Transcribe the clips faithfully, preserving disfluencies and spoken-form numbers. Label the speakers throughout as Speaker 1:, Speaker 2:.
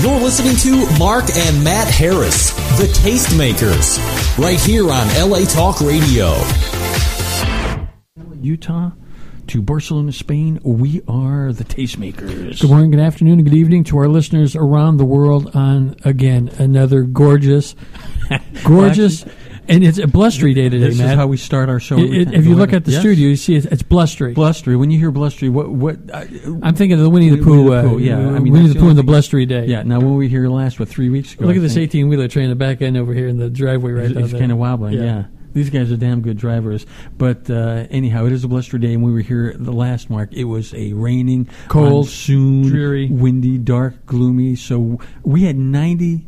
Speaker 1: You're listening to Mark and Matt Harris, the Tastemakers, right here on L A Talk Radio.
Speaker 2: Utah to Barcelona, Spain, we are the Tastemakers.
Speaker 3: Good morning, good afternoon, and good evening to our listeners around the world on, again, another gorgeous, gorgeous, well, actually, and it's a blustery day today,
Speaker 2: this
Speaker 3: Matt.
Speaker 2: This is how we start our show.
Speaker 3: It, it, if you look at the
Speaker 2: yes.
Speaker 3: studio, you see it's, it's blustery.
Speaker 2: Blustery. When you hear blustery, what? what? Uh,
Speaker 3: I'm thinking of the Winnie the Pooh.
Speaker 2: Winnie the Pooh uh, yeah, I mean,
Speaker 3: Winnie the
Speaker 2: the
Speaker 3: Pooh and the
Speaker 2: thing.
Speaker 3: blustery day.
Speaker 2: Yeah. Now, when we were here last, what, three weeks ago?
Speaker 3: Look
Speaker 2: I
Speaker 3: at this
Speaker 2: think.
Speaker 3: eighteen-wheeler train in the back end over here in the driveway right
Speaker 2: it's,
Speaker 3: down
Speaker 2: it's
Speaker 3: there.
Speaker 2: kind of wobbling. Yeah.
Speaker 3: Yeah.
Speaker 2: These guys are damn good drivers. But uh, anyhow, it is a blustery day, and we were here the last, Mark. It was a raining,
Speaker 3: cold,
Speaker 2: monsoon,
Speaker 3: dreary,
Speaker 2: windy, dark, gloomy. So we had ninety,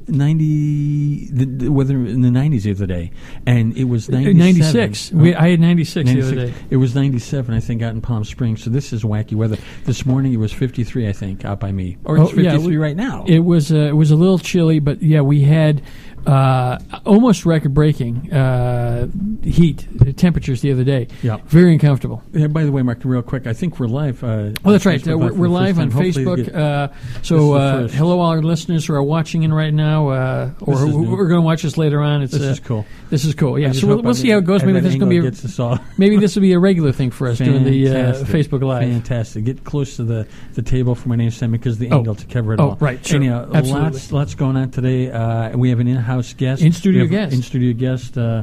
Speaker 2: ninety the, the weather in the nineties the other day, and it was ninety-seven.
Speaker 3: ninety-six. We, I had ninety-six, ninety-six the other day.
Speaker 2: It was ninety-seven, I think, out in Palm Springs. So this is wacky weather. This morning it was fifty-three, I think, out by me. Or it's
Speaker 3: oh, yeah,
Speaker 2: fifty-three
Speaker 3: we,
Speaker 2: right now.
Speaker 3: It was, uh, it was a little chilly, but, yeah, we had uh, almost record-breaking uh, heat. Temperatures the other day.
Speaker 2: Yeah.
Speaker 3: Very uncomfortable.
Speaker 2: Yeah, by the way, Mark, real quick, I think we're live. Uh,
Speaker 3: oh, that's right. Uh, we're we're live on
Speaker 2: Hopefully
Speaker 3: Facebook.
Speaker 2: Get,
Speaker 3: uh, so uh, hello, all our listeners who are watching in right now, uh, or who, who are going to watch us later on. It's,
Speaker 2: this
Speaker 3: uh,
Speaker 2: is cool.
Speaker 3: This is cool. Yeah. So we'll, we'll see how it goes. Maybe this is going to be a, maybe this will be a regular thing for us doing the uh, Facebook Live.
Speaker 2: Fantastic. Get close to the, the table for my name, Sam, because the
Speaker 3: oh.
Speaker 2: angle to cover it
Speaker 3: oh,
Speaker 2: all.
Speaker 3: Right. Sure.
Speaker 2: Anyhow,
Speaker 3: Absolutely.
Speaker 2: Lots, lots going on today. Uh, we have an in-house guest.
Speaker 3: In-studio guest.
Speaker 2: In-studio guest. Uh,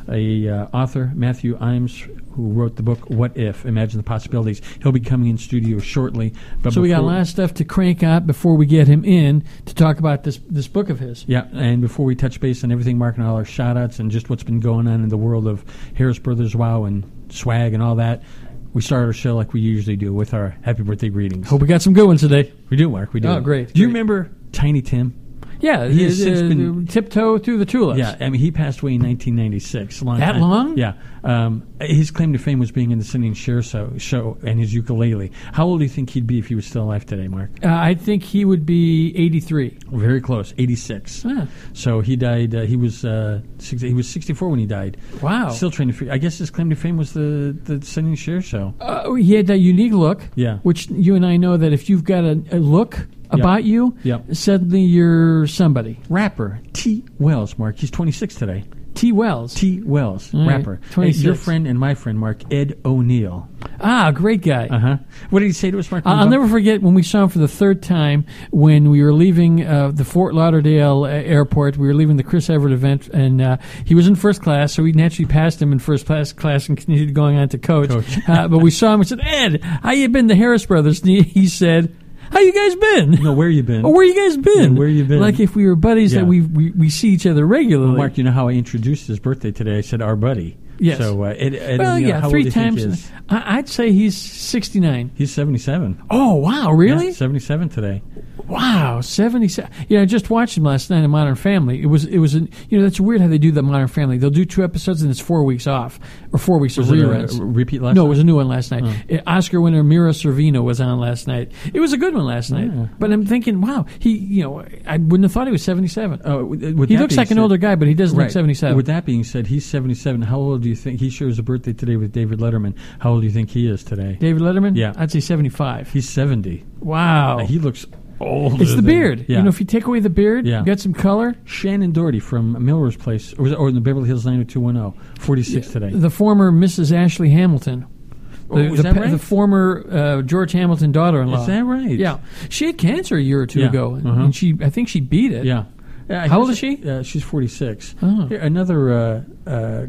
Speaker 2: a uh, author, Matthew Imes, who wrote the book What If? Imagine the Possibilities. He'll be coming in studio shortly. But
Speaker 3: so we got a lot of stuff to crank out before we get him in to talk about this this book of his.
Speaker 2: Yeah, and before we touch base on everything, Mark, and all our shout-outs and just what's been going on in the world of Harris Brothers Wow and swag and all that, we start our show like we usually do with our happy birthday greetings.
Speaker 3: Hope we got some good ones today.
Speaker 2: We do, Mark. We do.
Speaker 3: Oh, great.
Speaker 2: Do you
Speaker 3: great.
Speaker 2: remember Tiny Tim?
Speaker 3: Yeah,
Speaker 2: he has
Speaker 3: uh,
Speaker 2: since been
Speaker 3: tiptoe through the tulips.
Speaker 2: Yeah, I mean, he passed away in nineteen ninety-six. Long
Speaker 3: that
Speaker 2: time.
Speaker 3: long?
Speaker 2: Yeah. Um, his claim to fame was being in the Singing Cher show, show and his ukulele. How old do you think he'd be if he was still alive today, Mark?
Speaker 3: Uh, I think he would be eighty-three.
Speaker 2: Very close, eighty-six.
Speaker 3: Ah.
Speaker 2: So he died. Uh, he was uh, sixty, he was sixty-four when he died.
Speaker 3: Wow.
Speaker 2: Still trying to figure. I guess his claim to fame was the the Singing Cher show.
Speaker 3: Uh, he had that unique look.
Speaker 2: Yeah.
Speaker 3: Which you and I know that if you've got a, a look about
Speaker 2: yep.
Speaker 3: you,
Speaker 2: yep.
Speaker 3: suddenly you're somebody.
Speaker 2: Rapper T. Wells, Mark. He's twenty-six today.
Speaker 3: T. Wells.
Speaker 2: T. Wells,
Speaker 3: All
Speaker 2: rapper.
Speaker 3: Right. twenty-six.
Speaker 2: Hey, your friend and my friend, Mark, Ed O'Neill.
Speaker 3: Ah, great guy.
Speaker 2: Uh-huh. What did he say to us, Mark?
Speaker 3: I'll never forget when we saw him for the third time when we were leaving uh, the Fort Lauderdale uh, airport. We were leaving the Chris Everett event, and uh, he was in first class, so we naturally passed him in first class, class and continued going on to coach.
Speaker 2: coach.
Speaker 3: uh, but we saw him and said, Ed, how you been, the Harris brothers? And he, he said, how you guys been?
Speaker 2: No, where you been?
Speaker 3: Oh, where you guys been?
Speaker 2: Yeah, where you been?
Speaker 3: Like if we were buddies
Speaker 2: yeah.
Speaker 3: that we, we we see each other regularly.
Speaker 2: Well, Mark, you know how I introduced his birthday today? I said our buddy.
Speaker 3: Yes.
Speaker 2: So uh, Ed, Ed
Speaker 3: well,
Speaker 2: O'Neill,
Speaker 3: yeah,
Speaker 2: how
Speaker 3: three
Speaker 2: old do you
Speaker 3: times.
Speaker 2: think he is?
Speaker 3: I, I'd say he's sixty-nine.
Speaker 2: He's seventy-seven.
Speaker 3: Oh, wow, really?
Speaker 2: Yeah, seventy-seven today.
Speaker 3: Wow, seventy-seven. You know, I just watched him last night in Modern Family. It was, it was, an, you know, that's weird how they do the Modern Family. They'll do two episodes and it's four weeks off, or four weeks
Speaker 2: was
Speaker 3: of
Speaker 2: it
Speaker 3: reruns.
Speaker 2: A, a repeat last
Speaker 3: no,
Speaker 2: night?
Speaker 3: it was a new one last night.
Speaker 2: Oh.
Speaker 3: Uh, Oscar winner Mira Sorvino was on last night. It was a good one last night.
Speaker 2: Yeah.
Speaker 3: But I'm thinking, wow, he, you know, I wouldn't have thought he was seventy-seven.
Speaker 2: Uh, with
Speaker 3: he
Speaker 2: that
Speaker 3: looks
Speaker 2: being
Speaker 3: like an
Speaker 2: said,
Speaker 3: older guy, but he doesn't
Speaker 2: right.
Speaker 3: look seventy-seven.
Speaker 2: With that being said, he's seventy-seven. How old do you think he shares a birthday today with David Letterman? How old do you think he is today?
Speaker 3: David Letterman?
Speaker 2: Yeah,
Speaker 3: I'd say seventy-five.
Speaker 2: He's seventy.
Speaker 3: Wow,
Speaker 2: uh, he looks old.
Speaker 3: It's the
Speaker 2: than,
Speaker 3: beard.
Speaker 2: Yeah.
Speaker 3: You know, if you take away the beard,
Speaker 2: yeah.
Speaker 3: you got some color.
Speaker 2: Shannon Doherty from Milrose Place, or, was it, or in the Beverly Hills nine oh two one oh, forty-six yeah. today.
Speaker 3: The former Missus Ashley Hamilton. The,
Speaker 2: oh, is
Speaker 3: the,
Speaker 2: that right?
Speaker 3: the former uh, George Hamilton daughter-in-law.
Speaker 2: Is that right?
Speaker 3: Yeah, she had cancer a year or two
Speaker 2: yeah.
Speaker 3: ago, and,
Speaker 2: uh-huh.
Speaker 3: and she, I think she beat it.
Speaker 2: Yeah. Uh,
Speaker 3: How old is she?
Speaker 2: Uh, she's forty-six.
Speaker 3: Oh.
Speaker 2: Here, another uh, uh,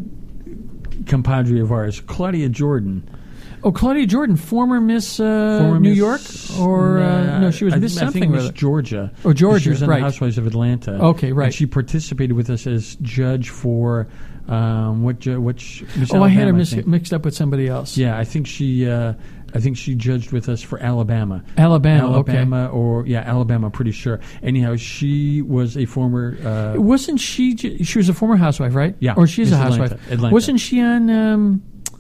Speaker 2: compadre of ours, Claudia Jordan.
Speaker 3: Oh, Claudia Jordan, former Miss uh,
Speaker 2: former
Speaker 3: New
Speaker 2: Miss,
Speaker 3: York, or uh,
Speaker 2: uh,
Speaker 3: no, she was
Speaker 2: I,
Speaker 3: Miss
Speaker 2: I
Speaker 3: something.
Speaker 2: think Miss
Speaker 3: rather.
Speaker 2: Georgia.
Speaker 3: Oh, Georgia,
Speaker 2: she was on
Speaker 3: right.
Speaker 2: the Housewives of Atlanta.
Speaker 3: Okay, right.
Speaker 2: And she participated with us as judge for um, what? Ju- which? Miss
Speaker 3: oh,
Speaker 2: Alabama,
Speaker 3: I had her
Speaker 2: I
Speaker 3: mis-
Speaker 2: think.
Speaker 3: mixed up with somebody else.
Speaker 2: Yeah, I think she. Uh, I think she judged with us for Alabama.
Speaker 3: Alabama,
Speaker 2: Alabama,
Speaker 3: okay.
Speaker 2: or yeah, Alabama. I'm pretty sure. Anyhow, she was a former. Uh,
Speaker 3: Wasn't she? J- she was a former housewife, right?
Speaker 2: Yeah,
Speaker 3: or she's
Speaker 2: Miss
Speaker 3: a housewife.
Speaker 2: Atlanta, Atlanta.
Speaker 3: Wasn't she on um,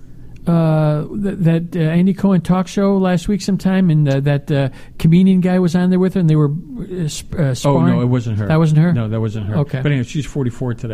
Speaker 3: uh, th- that uh, Andy Cohen talk show last week sometime? And uh, that uh, comedian guy was on there with her, and they were uh, sp- uh,
Speaker 2: oh
Speaker 3: sparring?
Speaker 2: no, it wasn't her.
Speaker 3: That wasn't her.
Speaker 2: No, that wasn't her.
Speaker 3: Okay,
Speaker 2: but anyway, she's forty-four today.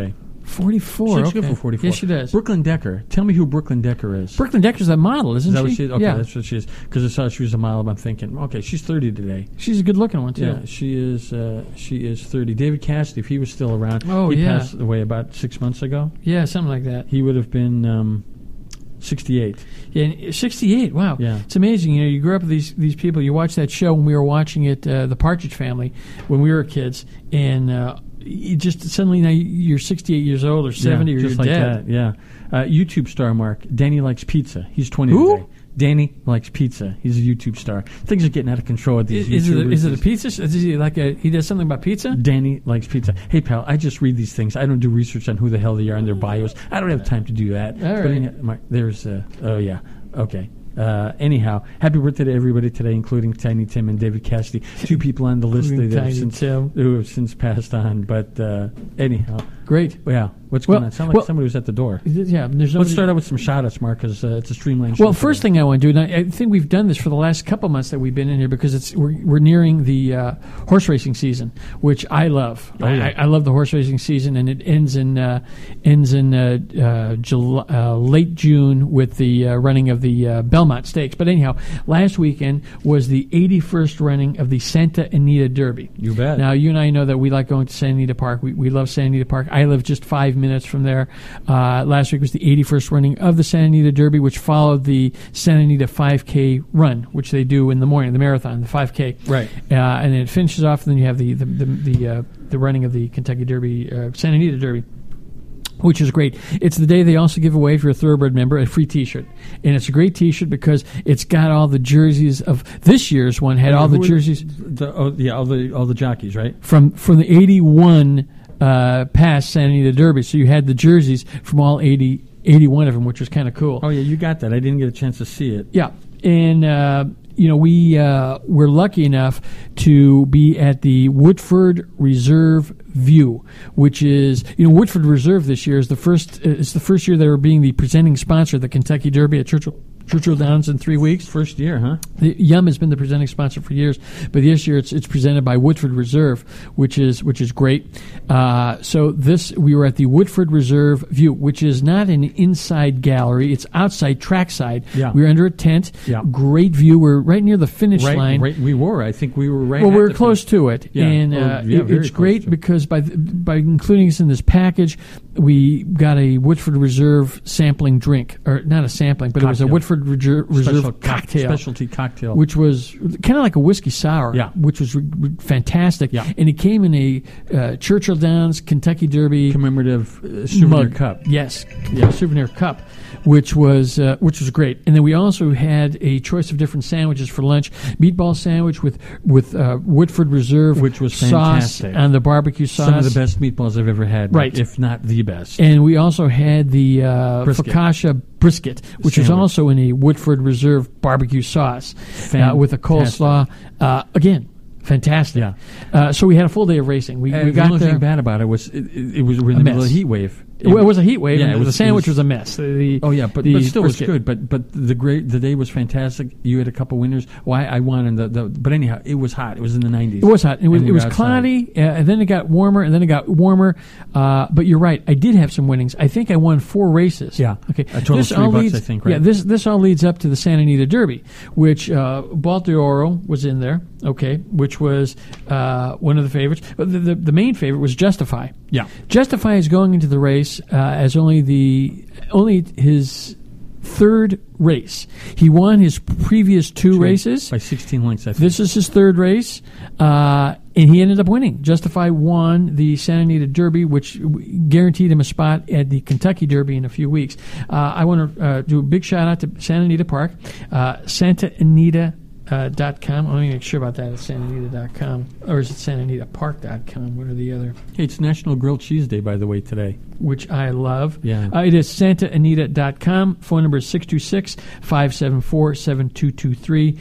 Speaker 3: forty-four.
Speaker 2: She's
Speaker 3: okay.
Speaker 2: good for forty-four.
Speaker 3: Yes, she does.
Speaker 2: Brooklyn Decker. Tell me who Brooklyn Decker is.
Speaker 3: Brooklyn Decker's that model, isn't
Speaker 2: is that
Speaker 3: she?
Speaker 2: what she is? Okay,
Speaker 3: yeah.
Speaker 2: that's what she is. Because I saw she was a model. I'm thinking, okay, she's thirty today.
Speaker 3: She's a good-looking one, too.
Speaker 2: Yeah, she is. Uh, she is thirty. David Cassidy, if he was still around,
Speaker 3: Oh,
Speaker 2: he
Speaker 3: yeah.
Speaker 2: passed away about six months ago.
Speaker 3: Yeah, something like that.
Speaker 2: He would have been um, sixty-eight.
Speaker 3: Yeah, and sixty-eight. Wow,
Speaker 2: Yeah.
Speaker 3: It's amazing. You know, you grew up with these these people. You watch that show when we were watching it, uh, The Partridge Family, when we were kids, and uh, you just suddenly now you're sixty-eight years old or seventy,
Speaker 2: yeah,
Speaker 3: or
Speaker 2: just
Speaker 3: you're
Speaker 2: like
Speaker 3: dead.
Speaker 2: that. Yeah, uh, YouTube star Mark Danny likes pizza. He's twenty
Speaker 3: Who?
Speaker 2: today. Danny likes pizza. He's a YouTube star. Things are getting out of control with these
Speaker 3: Is, is, it a,
Speaker 2: YouTubers.
Speaker 3: is it a pizza? sh- Is he like a he does something about pizza?
Speaker 2: Danny likes pizza. Hey, pal, I just read these things. I don't do research on who the hell they are and their bios. I don't have time to do that.
Speaker 3: All
Speaker 2: But
Speaker 3: right.
Speaker 2: anyhow, Mark, there's, uh, oh, yeah. Okay. Uh, anyhow, happy birthday to everybody today, including Tiny Tim and David Cassidy, two people on the list
Speaker 3: Including
Speaker 2: that have
Speaker 3: Tiny
Speaker 2: since,
Speaker 3: Tim.
Speaker 2: who have since passed on. But uh, anyhow,
Speaker 3: Great.
Speaker 2: yeah, what's
Speaker 3: Well-
Speaker 2: going on? Sound like
Speaker 3: well-
Speaker 2: somebody was at the door.
Speaker 3: Yeah, there's no.
Speaker 2: Let's start out with some shout-outs, Mark, because uh, it's a streamlined show
Speaker 3: Well, first
Speaker 2: today.
Speaker 3: thing I want to do, and I, I think we've done this for the last couple months that we've been in here because it's we're, we're nearing the uh, horse racing season, which I love.
Speaker 2: Oh, yeah.
Speaker 3: I, I love the horse racing season, and it ends in uh, ends in uh, uh, July, uh, late June with the uh, running of the uh, Belmont Stakes. But anyhow, last weekend was the eighty-first running of the Santa Anita Derby.
Speaker 2: You bet.
Speaker 3: Now, you and I know that we like going to Santa Anita Park. We, we love Santa Anita Park. I live just five minutes from there. Uh, last week was the eighty-first running of the Santa Anita Derby, which followed the Santa Anita five K run, which they do in the morning, the marathon, the five K.
Speaker 2: Right.
Speaker 3: Uh, and then it finishes off, and then you have the the the, the, uh, the running of the Kentucky Derby, uh, Santa Anita Derby, which is great. It's the day they also give away, if you're a Thoroughbred member, a free T-shirt. And it's a great T-shirt because it's got all the jerseys of this year's one, had all the
Speaker 2: Who are
Speaker 3: jerseys
Speaker 2: The, oh, yeah, all the all the jockeys, right?
Speaker 3: from, from the eighty-one uh, past Santa Anita Derby. So you had the jerseys from all eighty, eighty-one of them, which was kind of cool.
Speaker 2: Oh, yeah, you got that. I didn't get a chance to see it.
Speaker 3: Yeah, and uh, you know we uh, we're lucky enough to be at the Woodford Reserve View, which is you know Woodford Reserve this year is the first uh, it's the first year they were being the presenting sponsor of the Kentucky Derby at Churchill Churchill Downs in three weeks.
Speaker 2: First year, huh?
Speaker 3: The Yum has been the presenting sponsor for years, but this year it's it's presented by Woodford Reserve, which is which is great. Uh, so this we were at the Woodford Reserve View, which is not an inside gallery; it's outside trackside.
Speaker 2: Yeah.
Speaker 3: We were under a tent.
Speaker 2: Yeah.
Speaker 3: Great view. We're right near the finish
Speaker 2: Right,
Speaker 3: line.
Speaker 2: right. We were. I think we were right.
Speaker 3: Well,
Speaker 2: at
Speaker 3: we were
Speaker 2: the
Speaker 3: close
Speaker 2: finish.
Speaker 3: to it,
Speaker 2: Yeah.
Speaker 3: and
Speaker 2: Oh,
Speaker 3: uh,
Speaker 2: yeah,
Speaker 3: it-
Speaker 2: very
Speaker 3: it's
Speaker 2: close
Speaker 3: great
Speaker 2: to it.
Speaker 3: because by th- by including us in this package, we got a Woodford Reserve sampling drink, or not a sampling, but it was a
Speaker 2: Cocktail.
Speaker 3: Woodford Reserve, Reserve
Speaker 2: Special co-
Speaker 3: cocktail.
Speaker 2: specialty cocktail.
Speaker 3: Which was kind of like a whiskey sour,
Speaker 2: Yeah.
Speaker 3: which was re- re- fantastic.
Speaker 2: Yeah.
Speaker 3: And it came in a uh, Churchill Downs Kentucky Derby
Speaker 2: commemorative uh, souvenir
Speaker 3: mug.
Speaker 2: cup.
Speaker 3: Yes, yeah, souvenir cup, which was uh, which was great. And then we also had a choice of different sandwiches for lunch: meatball sandwich with with uh, Woodford Reserve,
Speaker 2: Which was
Speaker 3: sauce
Speaker 2: fantastic.
Speaker 3: and the barbecue sauce.
Speaker 2: Some of the best meatballs I've ever had,
Speaker 3: Right.
Speaker 2: if not the best.
Speaker 3: And we also had the uh,
Speaker 2: Brisket.
Speaker 3: focaccia brisket, which is
Speaker 2: Sandwich.
Speaker 3: also in a Woodford Reserve barbecue sauce uh, with a coleslaw. Uh, again, fantastic.
Speaker 2: Yeah.
Speaker 3: Uh, so we had a full day of racing. We,
Speaker 2: And
Speaker 3: we
Speaker 2: the
Speaker 3: got
Speaker 2: only
Speaker 3: there.
Speaker 2: thing bad about it was it, it, it was we're in
Speaker 3: A
Speaker 2: the middle of
Speaker 3: mess.
Speaker 2: a heat wave.
Speaker 3: It, it was a heat wave.
Speaker 2: Yeah,
Speaker 3: and
Speaker 2: it
Speaker 3: the
Speaker 2: was-
Speaker 3: sandwich
Speaker 2: it was-
Speaker 3: was a mess. The,
Speaker 2: Oh yeah, but,
Speaker 3: the
Speaker 2: but still,
Speaker 3: brisket.
Speaker 2: it's good. But but the great the day was fantastic. You had a couple winners. Why I won, and the, the but anyhow, it was hot. It was in the nineties.
Speaker 3: It was hot. It was
Speaker 2: And we
Speaker 3: it
Speaker 2: were
Speaker 3: was
Speaker 2: outside.
Speaker 3: cloudy, uh, and then it got warmer, and then it got warmer. Uh, but you're right. I did have some winnings. I think I won four races.
Speaker 2: Yeah.
Speaker 3: Okay.
Speaker 2: A total of three
Speaker 3: all
Speaker 2: bucks,
Speaker 3: leads,
Speaker 2: I think,
Speaker 3: Yeah.
Speaker 2: right?
Speaker 3: This this all leads up to the Santa Anita Derby, which uh, Baltoro was in there. Okay, which was uh, one of the favorites. But the, the the main favorite was Justify.
Speaker 2: Yeah.
Speaker 3: Justify is going into the race uh, as only the only his third race. He won his previous two, races.
Speaker 2: by sixteen lengths. I think.
Speaker 3: This is his third race, uh, and he ended up winning. Justify won the Santa Anita Derby, which w- guaranteed him a spot at the Kentucky Derby in a few weeks. Uh, I want to uh, do a big shout out to Santa Anita Park, uh, Santa Anita. Uh, dot com. Let me make sure about that. It's Santa Anita dot com. Or is it Santa Anita Park dot com? What are the other?
Speaker 2: Hey, it's National Grilled Cheese Day, by the way, today.
Speaker 3: Which I love.
Speaker 2: Yeah.
Speaker 3: Uh, it is Santa Anita dot com. Phone number is six two six, five seven four, seven two two three.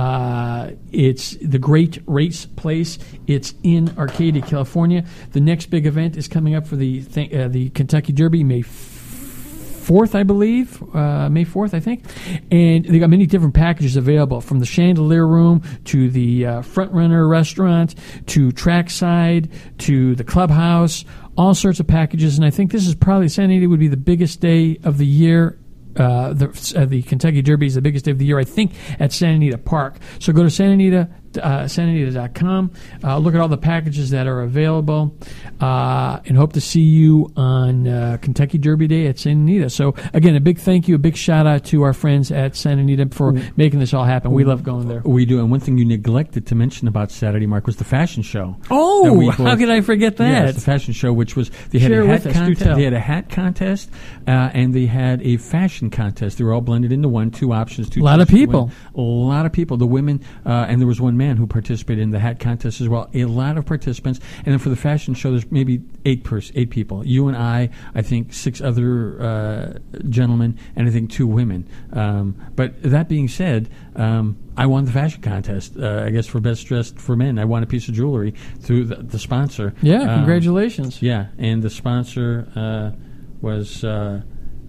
Speaker 3: Uh, it's the Great Race Place. It's in Arcadia, California. The next big event is coming up for the th- uh, the Kentucky Derby May fourth, I believe, uh, May fourth, I think. And they got many different packages available, from the Chandelier Room to the uh, Front Runner Restaurant to Trackside to the Clubhouse, all sorts of packages. And I think this is probably, Santa Anita would be the biggest day of the year. Uh, the, uh, the Kentucky Derby is the biggest day of the year, I think, at Santa Anita Park. So go to Santa Anita, uh, Santa Anita dot com, uh, look at all the packages that are available, uh, and hope to see you on uh, Kentucky Derby Day at Santa Anita. So, again, a big thank you, a big shout-out to our friends at Santa Anita for making this all happen. We love going there.
Speaker 2: We do. And one thing you neglected to mention about Saturday, Mark, was the fashion show.
Speaker 3: Oh, how could I forget that?
Speaker 2: Yes, the fashion show, which was, they had
Speaker 3: Share
Speaker 2: a hat
Speaker 3: with us, do
Speaker 2: contest,
Speaker 3: tell.
Speaker 2: they had a hat contest, uh, and they had a fashion contest. They were all blended into one, two options, two
Speaker 3: A lot of
Speaker 2: choices to
Speaker 3: people.
Speaker 2: win. A lot of people. The women, uh, and there was one man who participated in the hat contest as well. A lot of participants. And then for the fashion show, there's maybe eight pers- eight people. You and I, I think six other uh, gentlemen, and I think two women. Um, but that being said, um, I won the fashion contest, uh, I guess, for best dressed for men. I won a piece of jewelry through the, the sponsor.
Speaker 3: Yeah,
Speaker 2: Um,
Speaker 3: congratulations.
Speaker 2: Yeah, and the sponsor uh, was uh,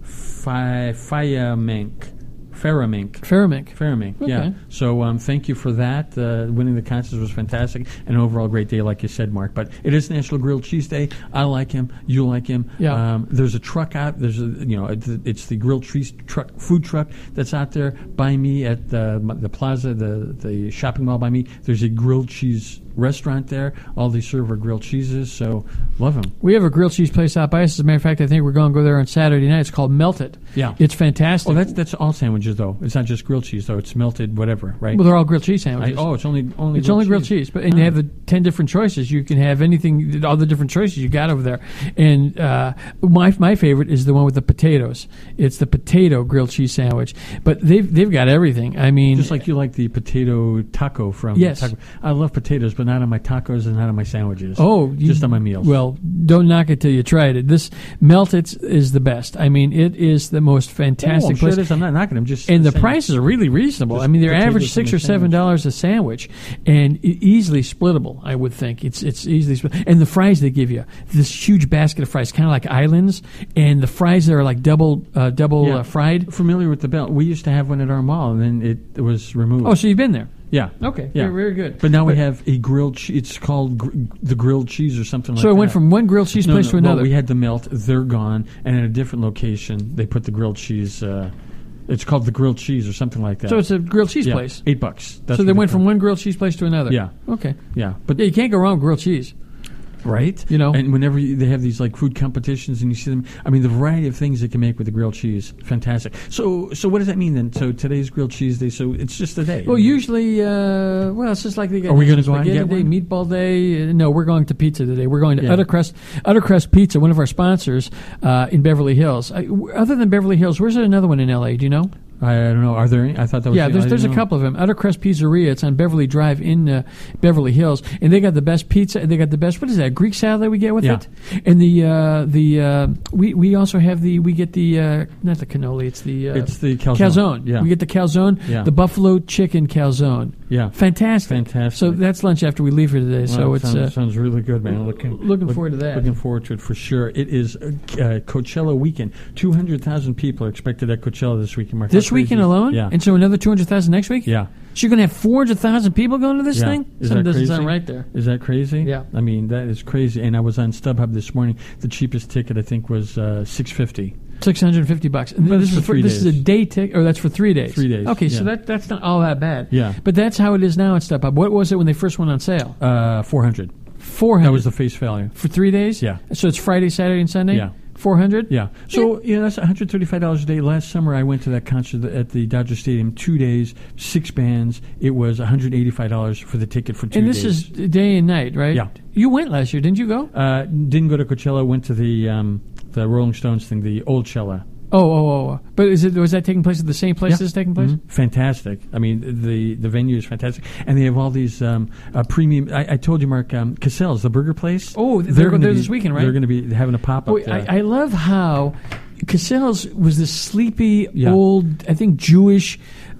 Speaker 2: Fi- Fiamink. Faramink.
Speaker 3: Faramink.
Speaker 2: Faramink,
Speaker 3: Okay.
Speaker 2: yeah. So um, thank you for that. Uh, winning the contest was fantastic. And an overall great day, like you said, Mark. But it is National Grilled Cheese Day. I like him. You like him.
Speaker 3: Yeah.
Speaker 2: Um, there's a truck out. There's a, you know, it's, it's the grilled cheese truck, food truck that's out there by me at the, the plaza, the, the shopping mall by me. There's a grilled cheese restaurant there. All they serve are grilled cheeses, so love them.
Speaker 3: We have a grilled cheese place out by us. As a matter of fact, I think we're going to go there on Saturday night. It's called Melted.
Speaker 2: Yeah.
Speaker 3: It's fantastic.
Speaker 2: Oh, that's that's all sandwiches though. It's not just grilled cheese though. It's melted whatever, right?
Speaker 3: Well, they're all grilled cheese
Speaker 2: I,
Speaker 3: sandwiches.
Speaker 2: oh, it's only only
Speaker 3: It's
Speaker 2: grilled
Speaker 3: only grilled
Speaker 2: cheese.
Speaker 3: cheese, but and
Speaker 2: Oh.
Speaker 3: they have the ten different choices. You can have anything, all the different choices you got over there. And uh, my my favorite is the one with the potatoes. It's the potato grilled cheese sandwich. But they've they've got everything. I mean,
Speaker 2: Just like you like the potato taco from
Speaker 3: Yes.
Speaker 2: Taco. I love potatoes, but not on my tacos and not on my sandwiches.
Speaker 3: Oh, you,
Speaker 2: just on my meals.
Speaker 3: Well, don't knock it till you tried it. This Melted is the best. I mean, it is the most
Speaker 2: oh,
Speaker 3: fantastic
Speaker 2: I'm sure
Speaker 3: place.
Speaker 2: it is. I'm not knocking them. Just
Speaker 3: And the
Speaker 2: saying.
Speaker 3: prices are really reasonable.
Speaker 2: Just
Speaker 3: I mean, they're
Speaker 2: potatoes
Speaker 3: average
Speaker 2: in
Speaker 3: six
Speaker 2: the
Speaker 3: or seven dollars a sandwich, and e- easily splittable. I would think it's it's easily split. And the fries they give you, this huge basket of fries, kind of like islands, and the fries there are like double uh, double
Speaker 2: Yeah.
Speaker 3: uh, fried.
Speaker 2: Familiar with the belt? We used to have one at our mall, and then it, it was removed.
Speaker 3: Oh, so you've been there?
Speaker 2: yeah.
Speaker 3: Okay,
Speaker 2: Yeah.
Speaker 3: very, very good.
Speaker 2: But now we have a grilled cheese. It's called gr- the grilled cheese or something like
Speaker 3: So
Speaker 2: that.
Speaker 3: it went from one grilled cheese
Speaker 2: no,
Speaker 3: place
Speaker 2: no,
Speaker 3: to
Speaker 2: well,
Speaker 3: another.
Speaker 2: we had the melt. They're gone. And at a different location, they put the grilled cheese. Uh, it's called the grilled cheese or something like that.
Speaker 3: So it's a grilled cheese
Speaker 2: yeah,
Speaker 3: place.
Speaker 2: Eight bucks. That's
Speaker 3: So they
Speaker 2: what
Speaker 3: went
Speaker 2: it
Speaker 3: from
Speaker 2: was.
Speaker 3: one grilled cheese place to another.
Speaker 2: Yeah.
Speaker 3: Okay.
Speaker 2: Yeah. But
Speaker 3: Yeah, you can't go wrong with grilled cheese.
Speaker 2: right?
Speaker 3: You know.
Speaker 2: And whenever you, they have these like food competitions and you see them, I mean, the variety of things they can make with the grilled cheese, fantastic. So, so what does that mean then? So today's grilled cheese day. So it's just a day.
Speaker 3: Well, usually, uh, well, it's just like they got
Speaker 2: Are we gonna go out and
Speaker 3: spaghetti
Speaker 2: get
Speaker 3: day,
Speaker 2: one?
Speaker 3: meatball day. Uh, No, we're going to pizza today. We're going to
Speaker 2: Yeah.
Speaker 3: Uttercrest, Uttercrest Pizza, one of our sponsors uh, in Beverly Hills. I, w- other than Beverly Hills, where's there another one in L A? Do you know?
Speaker 2: I don't know. Are there any? I thought that was
Speaker 3: Yeah,
Speaker 2: the-
Speaker 3: there's
Speaker 2: I
Speaker 3: there's a
Speaker 2: didn't know.
Speaker 3: couple of them. Uttercrest Pizzeria. It's on Beverly Drive in uh, Beverly Hills, and they got the best pizza. They got the best. What is that? Greek salad that we get with
Speaker 2: Yeah.
Speaker 3: it, and the uh, the uh, we we also have the we get the uh, not the cannoli. It's the uh,
Speaker 2: It's the calzone.
Speaker 3: calzone.
Speaker 2: Yeah.
Speaker 3: We get the calzone,
Speaker 2: Yeah.
Speaker 3: the buffalo chicken calzone.
Speaker 2: Yeah.
Speaker 3: Fantastic.
Speaker 2: Fantastic.
Speaker 3: So that's lunch after we leave here today.
Speaker 2: Well,
Speaker 3: so
Speaker 2: it
Speaker 3: it's
Speaker 2: sounds,
Speaker 3: uh,
Speaker 2: sounds really good, man. Looking
Speaker 3: looking
Speaker 2: look-
Speaker 3: forward to that.
Speaker 2: Looking forward to it for sure. It is uh, uh, Coachella weekend. Two hundred thousand people are expected at Coachella this weekend. Mark.
Speaker 3: this
Speaker 2: How crazy
Speaker 3: weekend
Speaker 2: is-
Speaker 3: alone.
Speaker 2: Yeah.
Speaker 3: And so another two hundred thousand next week.
Speaker 2: Yeah.
Speaker 3: So you're gonna have four hundred thousand people going to this
Speaker 2: Yeah.
Speaker 3: thing.
Speaker 2: Is
Speaker 3: Something
Speaker 2: that
Speaker 3: doesn't
Speaker 2: crazy?
Speaker 3: sound right there.
Speaker 2: Is that crazy?
Speaker 3: Yeah.
Speaker 2: I mean, that is crazy. And I was on StubHub this morning. The cheapest ticket I think was uh, six fifty.
Speaker 3: Six hundred and fifty bucks. And
Speaker 2: But
Speaker 3: this
Speaker 2: it's
Speaker 3: is
Speaker 2: for three
Speaker 3: this is a
Speaker 2: days.
Speaker 3: day ticket, or that's for three days.
Speaker 2: Three days,
Speaker 3: Okay, so
Speaker 2: yeah.
Speaker 3: that that's not all that bad.
Speaker 2: Yeah.
Speaker 3: But that's how it is now at StubHub. What was it when they first went on sale?
Speaker 2: Uh, four hundred.
Speaker 3: Four
Speaker 2: That
Speaker 3: hundred
Speaker 2: was the face value.
Speaker 3: for three days.
Speaker 2: Yeah.
Speaker 3: So it's Friday, Saturday, and Sunday.
Speaker 2: Yeah.
Speaker 3: Four hundred.
Speaker 2: Yeah. So, you know, that's one hundred thirty-five dollars a day. Last summer, I went to that concert at the Dodger Stadium, two days, six bands. It was one hundred eighty-five dollars for the ticket for two
Speaker 3: And this
Speaker 2: days.
Speaker 3: is day and night, right?
Speaker 2: Yeah.
Speaker 3: You went last year, didn't you go?
Speaker 2: Uh, didn't go to Coachella. Went to the um, the Rolling Stones thing, the Old Cella.
Speaker 3: Oh, oh, oh. But is it was that taking place at the same place
Speaker 2: Yeah.
Speaker 3: this is taking place?
Speaker 2: Mhm. Fantastic. I mean, the the venue is fantastic, and they have all these um, uh, premium. I, I told you, Mark, um, Cassell's, the burger place.
Speaker 3: Oh, they're
Speaker 2: gonna
Speaker 3: there
Speaker 2: be-
Speaker 3: this weekend, right?
Speaker 2: They're going to be having a pop up
Speaker 3: Oh,
Speaker 2: there.
Speaker 3: I, I love how Cassell's was this sleepy,
Speaker 2: Yeah.
Speaker 3: old, I think Jewish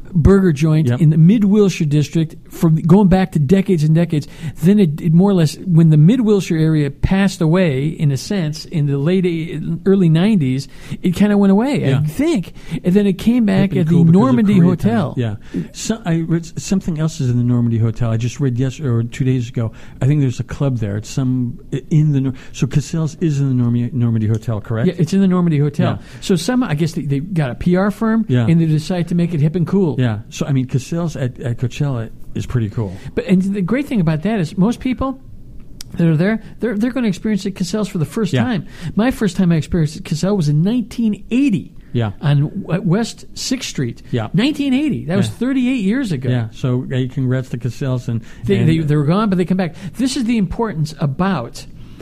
Speaker 3: burger joint
Speaker 2: Yep.
Speaker 3: in the Mid-Wilshire district from going back to decades and decades. Then it, it more or less, when the Mid-Wilshire area passed away, in a sense, in the late, eight- early nineties, it kind of went away,
Speaker 2: Yeah.
Speaker 3: I think. And then it came back
Speaker 2: Been
Speaker 3: at
Speaker 2: cool
Speaker 3: the
Speaker 2: because of
Speaker 3: Normandy
Speaker 2: Koreatown.
Speaker 3: Hotel.
Speaker 2: Yeah, so, I read something else is in the Normandy Hotel. I just read yesterday or two days ago. I think there's a club there. It's some in the Nor- so Cassell's is in the Normandy, Normandy Hotel, correct?
Speaker 3: Yeah, it's in the Normandy Hotel.
Speaker 2: Yeah.
Speaker 3: So some, I guess they, they got a P R firm,
Speaker 2: Yeah.
Speaker 3: and they decide to make it hip and cool.
Speaker 2: Yeah. So I mean, Cassell's at, at Coachella is pretty cool.
Speaker 3: But and the great thing about that is most people that are there, they're they're going to experience it Cassell's for the first
Speaker 2: Yeah.
Speaker 3: time. My first time I experienced it Cassell was in nineteen eighty.
Speaker 2: Yeah.
Speaker 3: On W- West sixth Street.
Speaker 2: Yeah.
Speaker 3: nineteen eighty. That was
Speaker 2: Yeah.
Speaker 3: thirty-eight years ago.
Speaker 2: Yeah. So hey, congrats to Cassell's and,
Speaker 3: They,
Speaker 2: and
Speaker 3: they, they were gone, but they come back. This is the importance about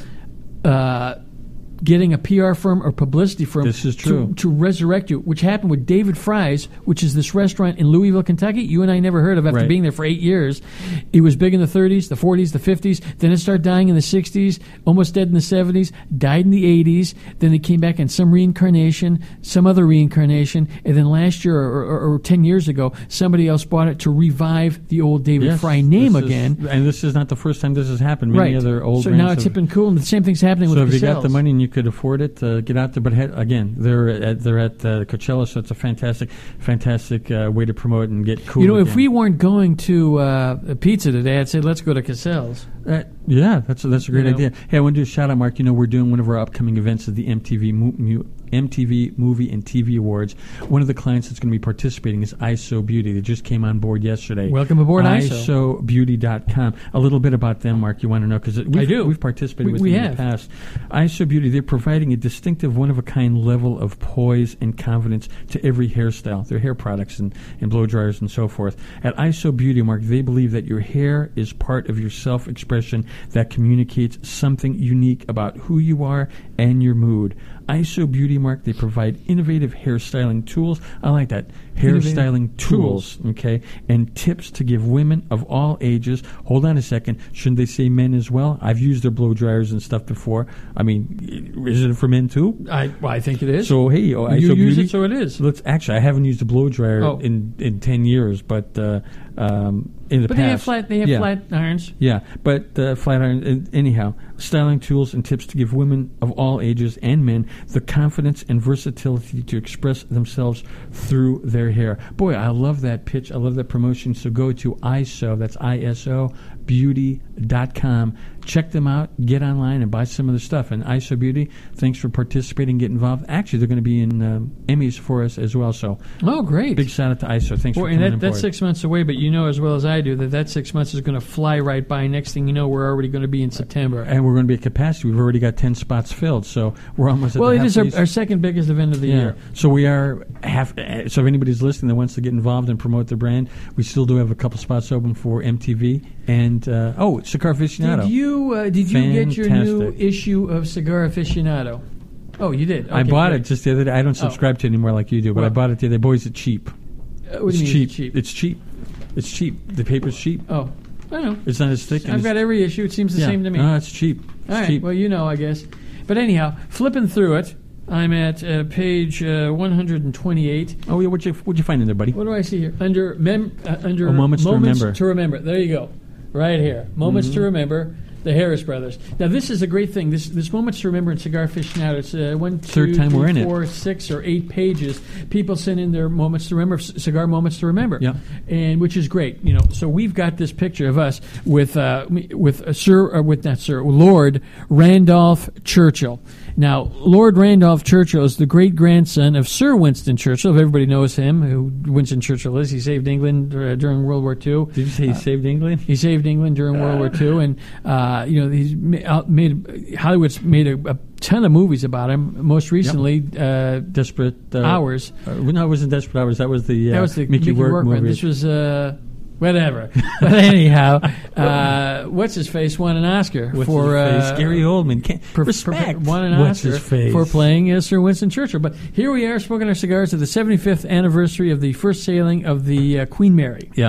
Speaker 3: uh, getting a P R firm or publicity firm
Speaker 2: This is true.
Speaker 3: To, to resurrect you, which happened with David Fry's, which is this restaurant in Louisville, Kentucky. You and I never heard of after
Speaker 2: Right.
Speaker 3: being there for eight years. It was big in the thirties, the forties, the fifties. Then it started dying in the sixties, almost dead in the seventies, died in the eighties. Then it came back in some reincarnation, some other reincarnation. And then last year or, or, or ten years ago, somebody else bought it to revive the old David
Speaker 2: Yes,
Speaker 3: Fry name
Speaker 2: this is-
Speaker 3: again.
Speaker 2: and this is not the first time this has happened. Many
Speaker 3: Right.
Speaker 2: other old
Speaker 3: so
Speaker 2: brands
Speaker 3: now it's
Speaker 2: have-
Speaker 3: hip and cool, and the same thing's happening
Speaker 2: So
Speaker 3: with
Speaker 2: if you got the
Speaker 3: Cassell's.
Speaker 2: money and you could afford it, uh, get out there. But he- again, they're at, they're at uh, Coachella, so it's a fantastic, fantastic uh, way to promote and get cool.
Speaker 3: You know, if
Speaker 2: again.
Speaker 3: we weren't going to uh, a pizza today, I'd say let's go to Cassell's.
Speaker 2: Uh, yeah, that's a, that's a great
Speaker 3: You know.
Speaker 2: idea. Hey, I want to do a shout out, Mark. You know, we're doing one of our upcoming events at the M T V Mo- Mu- M T V Movie and T V Awards. One of the clients that's going to be participating is I S O Beauty. They just came on board yesterday.
Speaker 3: Welcome aboard, I S O.
Speaker 2: I S O beauty dot com. A little bit about them, Mark. You want to know because
Speaker 3: I do.
Speaker 2: We've participated
Speaker 3: We-
Speaker 2: with
Speaker 3: we
Speaker 2: them
Speaker 3: have.
Speaker 2: in the past. I S O Beauty. They're providing a distinctive, one of a kind level of poise and confidence to every hairstyle. Their hair products and, and blow dryers and so forth. At I S O Beauty, Mark, they believe that your hair is part of your self expression that communicates something unique about who you are and your mood. I S O Beauty, Mark, they provide innovative hairstyling tools. I like that. Hairstyling tools, okay, and tips to give women of all ages. Hold on a second. Shouldn't they say men as well? I've used their blow dryers and stuff before. I mean, is it for men too?
Speaker 3: I, well, I think it is.
Speaker 2: So hey, oh, I S O
Speaker 3: you use
Speaker 2: Beauty.
Speaker 3: it, so it is.
Speaker 2: Let's actually. I haven't used a blow dryer
Speaker 3: Oh.
Speaker 2: in, in ten years, but uh, um, in the
Speaker 3: But
Speaker 2: past,
Speaker 3: they have flat. They have
Speaker 2: yeah.
Speaker 3: flat irons.
Speaker 2: Yeah, but uh, flat iron. Uh, anyhow, styling tools and tips to give women of all ages and men the confidence and versatility to express themselves through their hair. Boy, I love that pitch. I love that promotion. So go to I S O. That's I S O beauty dot com. Check them out. Get online and buy some of the stuff. And I S O Beauty, thanks for participating. Get involved. Actually, they're going to be in um, Emmys for us as well. So
Speaker 3: Oh, great.
Speaker 2: big shout out to I S O. Thanks
Speaker 3: Boy,
Speaker 2: for
Speaker 3: and
Speaker 2: coming
Speaker 3: that,
Speaker 2: on
Speaker 3: that's
Speaker 2: board.
Speaker 3: six months away, but you know as well as I do that that six months is going to fly right by. Next thing you know, we're already going to be in September.
Speaker 2: And we're going to be at capacity. We've already got ten spots filled, so we're almost at
Speaker 3: well,
Speaker 2: the
Speaker 3: it is our,
Speaker 2: halfway-
Speaker 3: our second biggest event of the
Speaker 2: Yeah.
Speaker 3: year.
Speaker 2: So we are half. uh, So if anybody's listening that wants to get involved and promote their brand, we still do have a couple spots open for M T V and uh, oh, Cigar Aficionado.
Speaker 3: Did you uh, did you get your new
Speaker 2: Fantastic.
Speaker 3: issue of Cigar Aficionado? Oh, you did.
Speaker 2: I
Speaker 3: Okay,
Speaker 2: bought
Speaker 3: great.
Speaker 2: it just the other day. I don't subscribe to it anymore like you do, but I
Speaker 3: Well-
Speaker 2: bought it the other day. Boys, it's cheap.
Speaker 3: Uh, what
Speaker 2: it's
Speaker 3: do you mean
Speaker 2: cheap.
Speaker 3: it's cheap?
Speaker 2: It's cheap. It's cheap. The paper's cheap.
Speaker 3: Oh, I know.
Speaker 2: It's not as thick. and
Speaker 3: I've
Speaker 2: it's-
Speaker 3: got every issue. It seems the
Speaker 2: yeah.
Speaker 3: same to me.
Speaker 2: No, it's cheap. It's
Speaker 3: All right.
Speaker 2: cheap.
Speaker 3: Well, you know, I guess. But anyhow, flipping through it, I'm at uh, page uh, one hundred twenty-eight.
Speaker 2: oh yeah, what'd you what'd you find in there, buddy?
Speaker 3: What do I see here? Under mem- uh, under
Speaker 2: Oh, Moments to Remember.
Speaker 3: to remember. There you go. Right here. Moments
Speaker 2: Mm-hmm.
Speaker 3: to remember. The Harris Brothers. Now, this is a great thing. This this Moments to Remember in Cigar Aficionado. It's uh, one, two,
Speaker 2: Third time
Speaker 3: three,
Speaker 2: we're in it.
Speaker 3: four, six, or eight pages. People send in their moments to remember, c- cigar moments to remember,
Speaker 2: Yeah.
Speaker 3: and which is great. You know, so we've got this picture of us with uh, me- with uh, Sir, or with not Sir, Lord Randolph Churchill. Now, Lord Randolph Churchill is the great grandson of Sir Winston Churchill. If everybody knows him, who Winston Churchill is, he saved England uh, during World War Two.
Speaker 2: Did you say he saved England?
Speaker 3: He saved England during World War Two, and uh, you know he's ma- out- made Hollywood's made a, a ton of movies about him. Most recently, uh,
Speaker 2: Desperate uh,
Speaker 3: Hours.
Speaker 2: Uh, no, it wasn't Desperate Hours. That was the uh,
Speaker 3: That was the
Speaker 2: Mickey,
Speaker 3: Mickey,
Speaker 2: Rourke
Speaker 3: Rourke
Speaker 2: movie.
Speaker 3: one. This was uh, whatever. But anyhow, uh, what's his face won an Oscar
Speaker 2: What's
Speaker 3: for
Speaker 2: his face?
Speaker 3: uh,
Speaker 2: Gary Oldman. Can't,
Speaker 3: for,
Speaker 2: respect.
Speaker 3: for, won an
Speaker 2: What's
Speaker 3: Oscar
Speaker 2: his face?
Speaker 3: for playing uh, Sir Winston Churchill. But here we are, smoking our cigars at the seventy-fifth anniversary of the first sailing of the uh, Queen Mary.
Speaker 2: Yeah.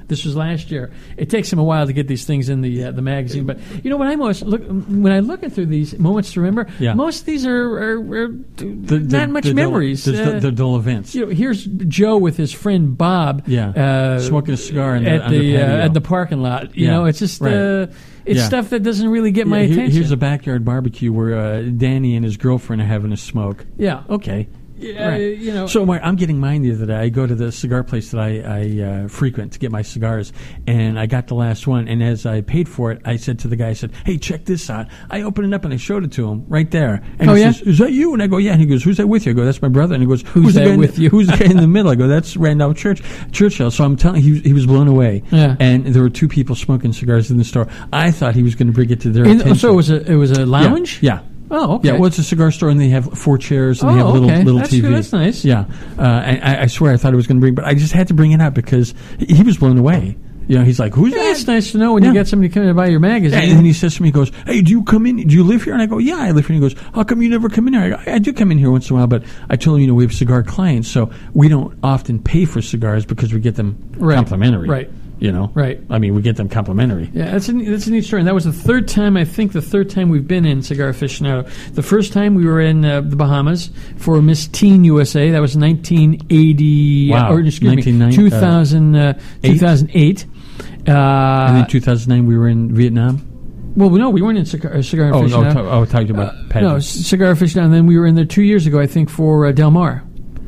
Speaker 3: This was last year. It takes them a while to get these things in the uh, the magazine, but you know when I most look when I look through these moments to remember,
Speaker 2: yeah.
Speaker 3: most of these are, are, are
Speaker 2: the,
Speaker 3: not
Speaker 2: the,
Speaker 3: much
Speaker 2: the
Speaker 3: memories.
Speaker 2: Dull, the,
Speaker 3: uh,
Speaker 2: the dull events.
Speaker 3: You know, here's Joe with his friend Bob,
Speaker 2: yeah,
Speaker 3: uh,
Speaker 2: smoking a cigar in the,
Speaker 3: at the,
Speaker 2: the
Speaker 3: uh, at the parking lot. You
Speaker 2: yeah.
Speaker 3: know, it's just.
Speaker 2: Right.
Speaker 3: Uh, It's
Speaker 2: yeah.
Speaker 3: stuff that doesn't really get
Speaker 2: yeah,
Speaker 3: my
Speaker 2: here,
Speaker 3: attention.
Speaker 2: Here's a backyard barbecue where uh, Danny and his girlfriend are having a smoke.
Speaker 3: Yeah.
Speaker 2: Okay.
Speaker 3: Yeah,
Speaker 2: right.
Speaker 3: you know.
Speaker 2: So Mark, I'm getting mine the other day. I go to the cigar place that I, I uh, frequent to get my cigars, and I got the last one. And as I paid for it, I said to the guy, I said, "Hey, check this out." I opened it up and I showed it to him right there. And
Speaker 3: oh
Speaker 2: he
Speaker 3: yeah,
Speaker 2: says, "Is that you?" And I go, "Yeah." And he goes, "Who's that with you?" I go, "That's my brother." And he goes,
Speaker 3: "Who's,
Speaker 2: who's
Speaker 3: that
Speaker 2: the guy
Speaker 3: with
Speaker 2: in,
Speaker 3: you?"
Speaker 2: Who's the guy in the middle? I go, "That's Randolph Church Churchill." So I'm telling he he was blown away.
Speaker 3: Yeah.
Speaker 2: And there were two people smoking cigars in the store. I thought he was going to bring it to their
Speaker 3: in,
Speaker 2: attention.
Speaker 3: So it was a it was a lounge.
Speaker 2: Yeah. yeah.
Speaker 3: Oh, okay.
Speaker 2: Yeah, well, it's a cigar store, and they have four chairs, and
Speaker 3: oh,
Speaker 2: they have little
Speaker 3: okay.
Speaker 2: little
Speaker 3: that's
Speaker 2: T Vs.
Speaker 3: Good. That's nice.
Speaker 2: Yeah, uh, and I, I swear I thought I was going to bring, but I just had to bring it up because he was blown away. You know, he's like, "Who's
Speaker 3: yeah,
Speaker 2: that?"
Speaker 3: It's nice to know when
Speaker 2: yeah.
Speaker 3: you get somebody coming to buy your magazine.
Speaker 2: Yeah, and then he says to me, he goes, "Hey, do you come in? Do you live here?" And I go, "Yeah, I live here." And he goes, "How come you never come in here?" I go, "I do come in here once in a while, but I told him, you know, we have cigar clients, so we don't often pay for cigars because we get them
Speaker 3: right.
Speaker 2: complimentary."
Speaker 3: Right.
Speaker 2: You know,
Speaker 3: right?
Speaker 2: I mean, we get them complimentary.
Speaker 3: Yeah, that's a that's a neat story. And that was the third time I think the third time we've been in Cigar Aficionado. The first time we were in uh, the Bahamas for Miss Teen U S A. That was nineteen eighty.
Speaker 2: Wow.
Speaker 3: Uh, or excuse me, two thousand, uh, two thousand eight. Uh,
Speaker 2: and in two thousand nine we were in Vietnam.
Speaker 3: Well, no, we weren't in Cigar, uh, cigar
Speaker 2: oh,
Speaker 3: Aficionado.
Speaker 2: No, oh, talking about
Speaker 3: uh, no Cigar Aficionado. And then we were in there two years ago, I think, for uh, Del Mar.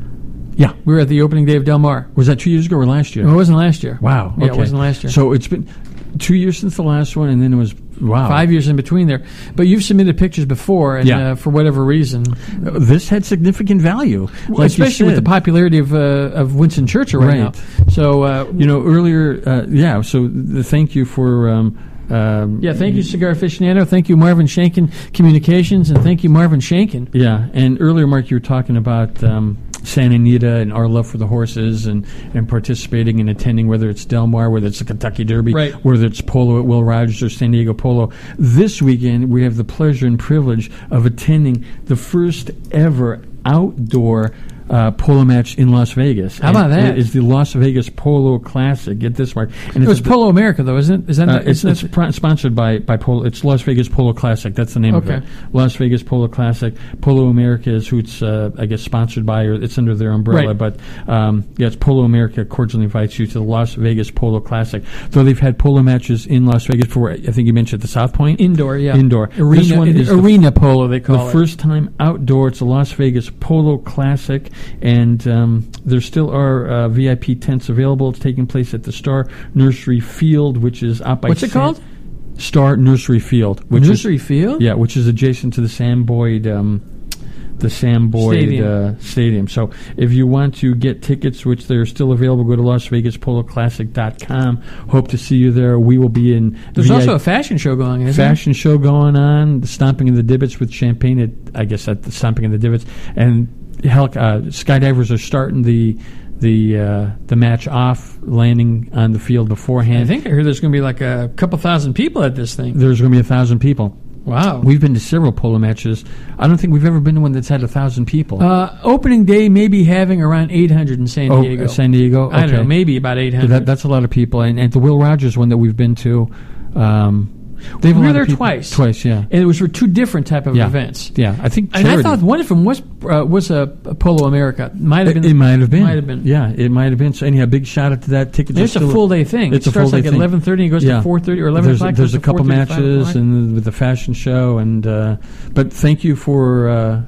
Speaker 2: Yeah.
Speaker 3: We were at the opening day of Del Mar.
Speaker 2: Was that two years ago or last year?
Speaker 3: No, it wasn't last year.
Speaker 2: Wow. Okay.
Speaker 3: Yeah, it wasn't last year.
Speaker 2: So it's been two years since the last one, and then it was, wow.
Speaker 3: Five years in between there. But you've submitted pictures before, and
Speaker 2: yeah.
Speaker 3: uh, for whatever reason.
Speaker 2: This had significant value.
Speaker 3: Well,
Speaker 2: like
Speaker 3: especially with the popularity of uh, of Winston Churchill right,
Speaker 2: right.
Speaker 3: now. So, uh,
Speaker 2: you know, earlier, uh, yeah, so the, thank you for... Um, Um,
Speaker 3: yeah, thank you, Cigar Aficionado. Thank you, Marvin Shankin Communications, and thank you, Marvin Shankin.
Speaker 2: Yeah, and earlier, Mark, you were talking about um, Santa Anita and our love for the horses and, and participating and attending, whether it's Del Mar, whether it's the Kentucky Derby,
Speaker 3: right.
Speaker 2: whether it's Polo at Will Rogers or San Diego Polo. This weekend, we have the pleasure and privilege of attending the first ever outdoor Uh, polo match in Las Vegas.
Speaker 3: How about
Speaker 2: and
Speaker 3: that?
Speaker 2: It is the Las Vegas Polo Classic. Get this, Mark. And
Speaker 3: it was Polo America, though, isn't it? Is that
Speaker 2: uh,
Speaker 3: the,
Speaker 2: it's, it's
Speaker 3: that
Speaker 2: pr- sponsored by, by Polo. It's Las Vegas Polo Classic. That's the name
Speaker 3: okay.
Speaker 2: of it. Las Vegas Polo Classic. Polo America is who it's, uh, I guess, sponsored by, or it's under their umbrella.
Speaker 3: Right.
Speaker 2: But um, yeah, it's Polo America cordially invites you to the Las Vegas Polo Classic. Though they've had polo matches in Las Vegas before, I think you mentioned at the South Point.
Speaker 3: Indoor, yeah.
Speaker 2: Indoor.
Speaker 3: Arena,
Speaker 2: this one is
Speaker 3: arena
Speaker 2: the,
Speaker 3: polo, they call
Speaker 2: the
Speaker 3: it.
Speaker 2: The first time outdoor. It's the Las Vegas Polo Classic, and um, there's still are uh, V I P tents available. It's taking place at the Star Nursery Field, which is out by
Speaker 3: What's it
Speaker 2: San-
Speaker 3: called?
Speaker 2: Star Nursery Field. Which
Speaker 3: Nursery
Speaker 2: is,
Speaker 3: Field?
Speaker 2: Yeah, which is adjacent to the Sam Boyd um, the Sam Boyd
Speaker 3: Stadium.
Speaker 2: Uh, Stadium. So if you want to get tickets, which they're still available, go to Las Vegas Polo Classic dot com. Hope to see you there. We will be in
Speaker 3: There's
Speaker 2: V I P
Speaker 3: also a fashion show going on, isn't
Speaker 2: Fashion show going on, the Stomping of the Divots with champagne at, I guess, at the Stomping of the Divots. And hell, uh, skydivers are starting the the uh, the match off, landing on the field beforehand.
Speaker 3: I think I heard there's going to be like a couple thousand people at this thing.
Speaker 2: There's going to be a thousand people.
Speaker 3: Wow.
Speaker 2: We've been to several polo matches. I don't think we've ever been to one that's had a thousand people.
Speaker 3: Uh, opening day may be having around eight hundred in San
Speaker 2: oh,
Speaker 3: Diego.
Speaker 2: Uh, San Diego? Okay.
Speaker 3: I don't know, maybe about eight hundred.
Speaker 2: That, that's a lot of people. And, and the Will Rogers one that we've been to, um, they have
Speaker 3: we
Speaker 2: a
Speaker 3: were
Speaker 2: lot
Speaker 3: there
Speaker 2: of people.
Speaker 3: twice.
Speaker 2: Twice, yeah.
Speaker 3: And it was for two different type of
Speaker 2: yeah.
Speaker 3: events.
Speaker 2: Yeah, I think
Speaker 3: And
Speaker 2: charity.
Speaker 3: I thought one of them was uh, was a, a Polo America. Might have
Speaker 2: It,
Speaker 3: been.
Speaker 2: it might have been.
Speaker 3: Might have been.
Speaker 2: Yeah, it might have been. So anyhow, big shout out to that. Tickets
Speaker 3: It's
Speaker 2: are
Speaker 3: a
Speaker 2: still
Speaker 3: full day thing.
Speaker 2: It's
Speaker 3: it
Speaker 2: a full
Speaker 3: starts
Speaker 2: day
Speaker 3: like
Speaker 2: thing.
Speaker 3: at eleven thirty and goes
Speaker 2: yeah.
Speaker 3: to four thirty or eleven
Speaker 2: there's,
Speaker 3: o'clock.
Speaker 2: There's
Speaker 3: goes
Speaker 2: a
Speaker 3: to
Speaker 2: couple
Speaker 3: four thirty, five
Speaker 2: matches
Speaker 3: o'clock.
Speaker 2: and with the fashion show and uh, but thank you for uh,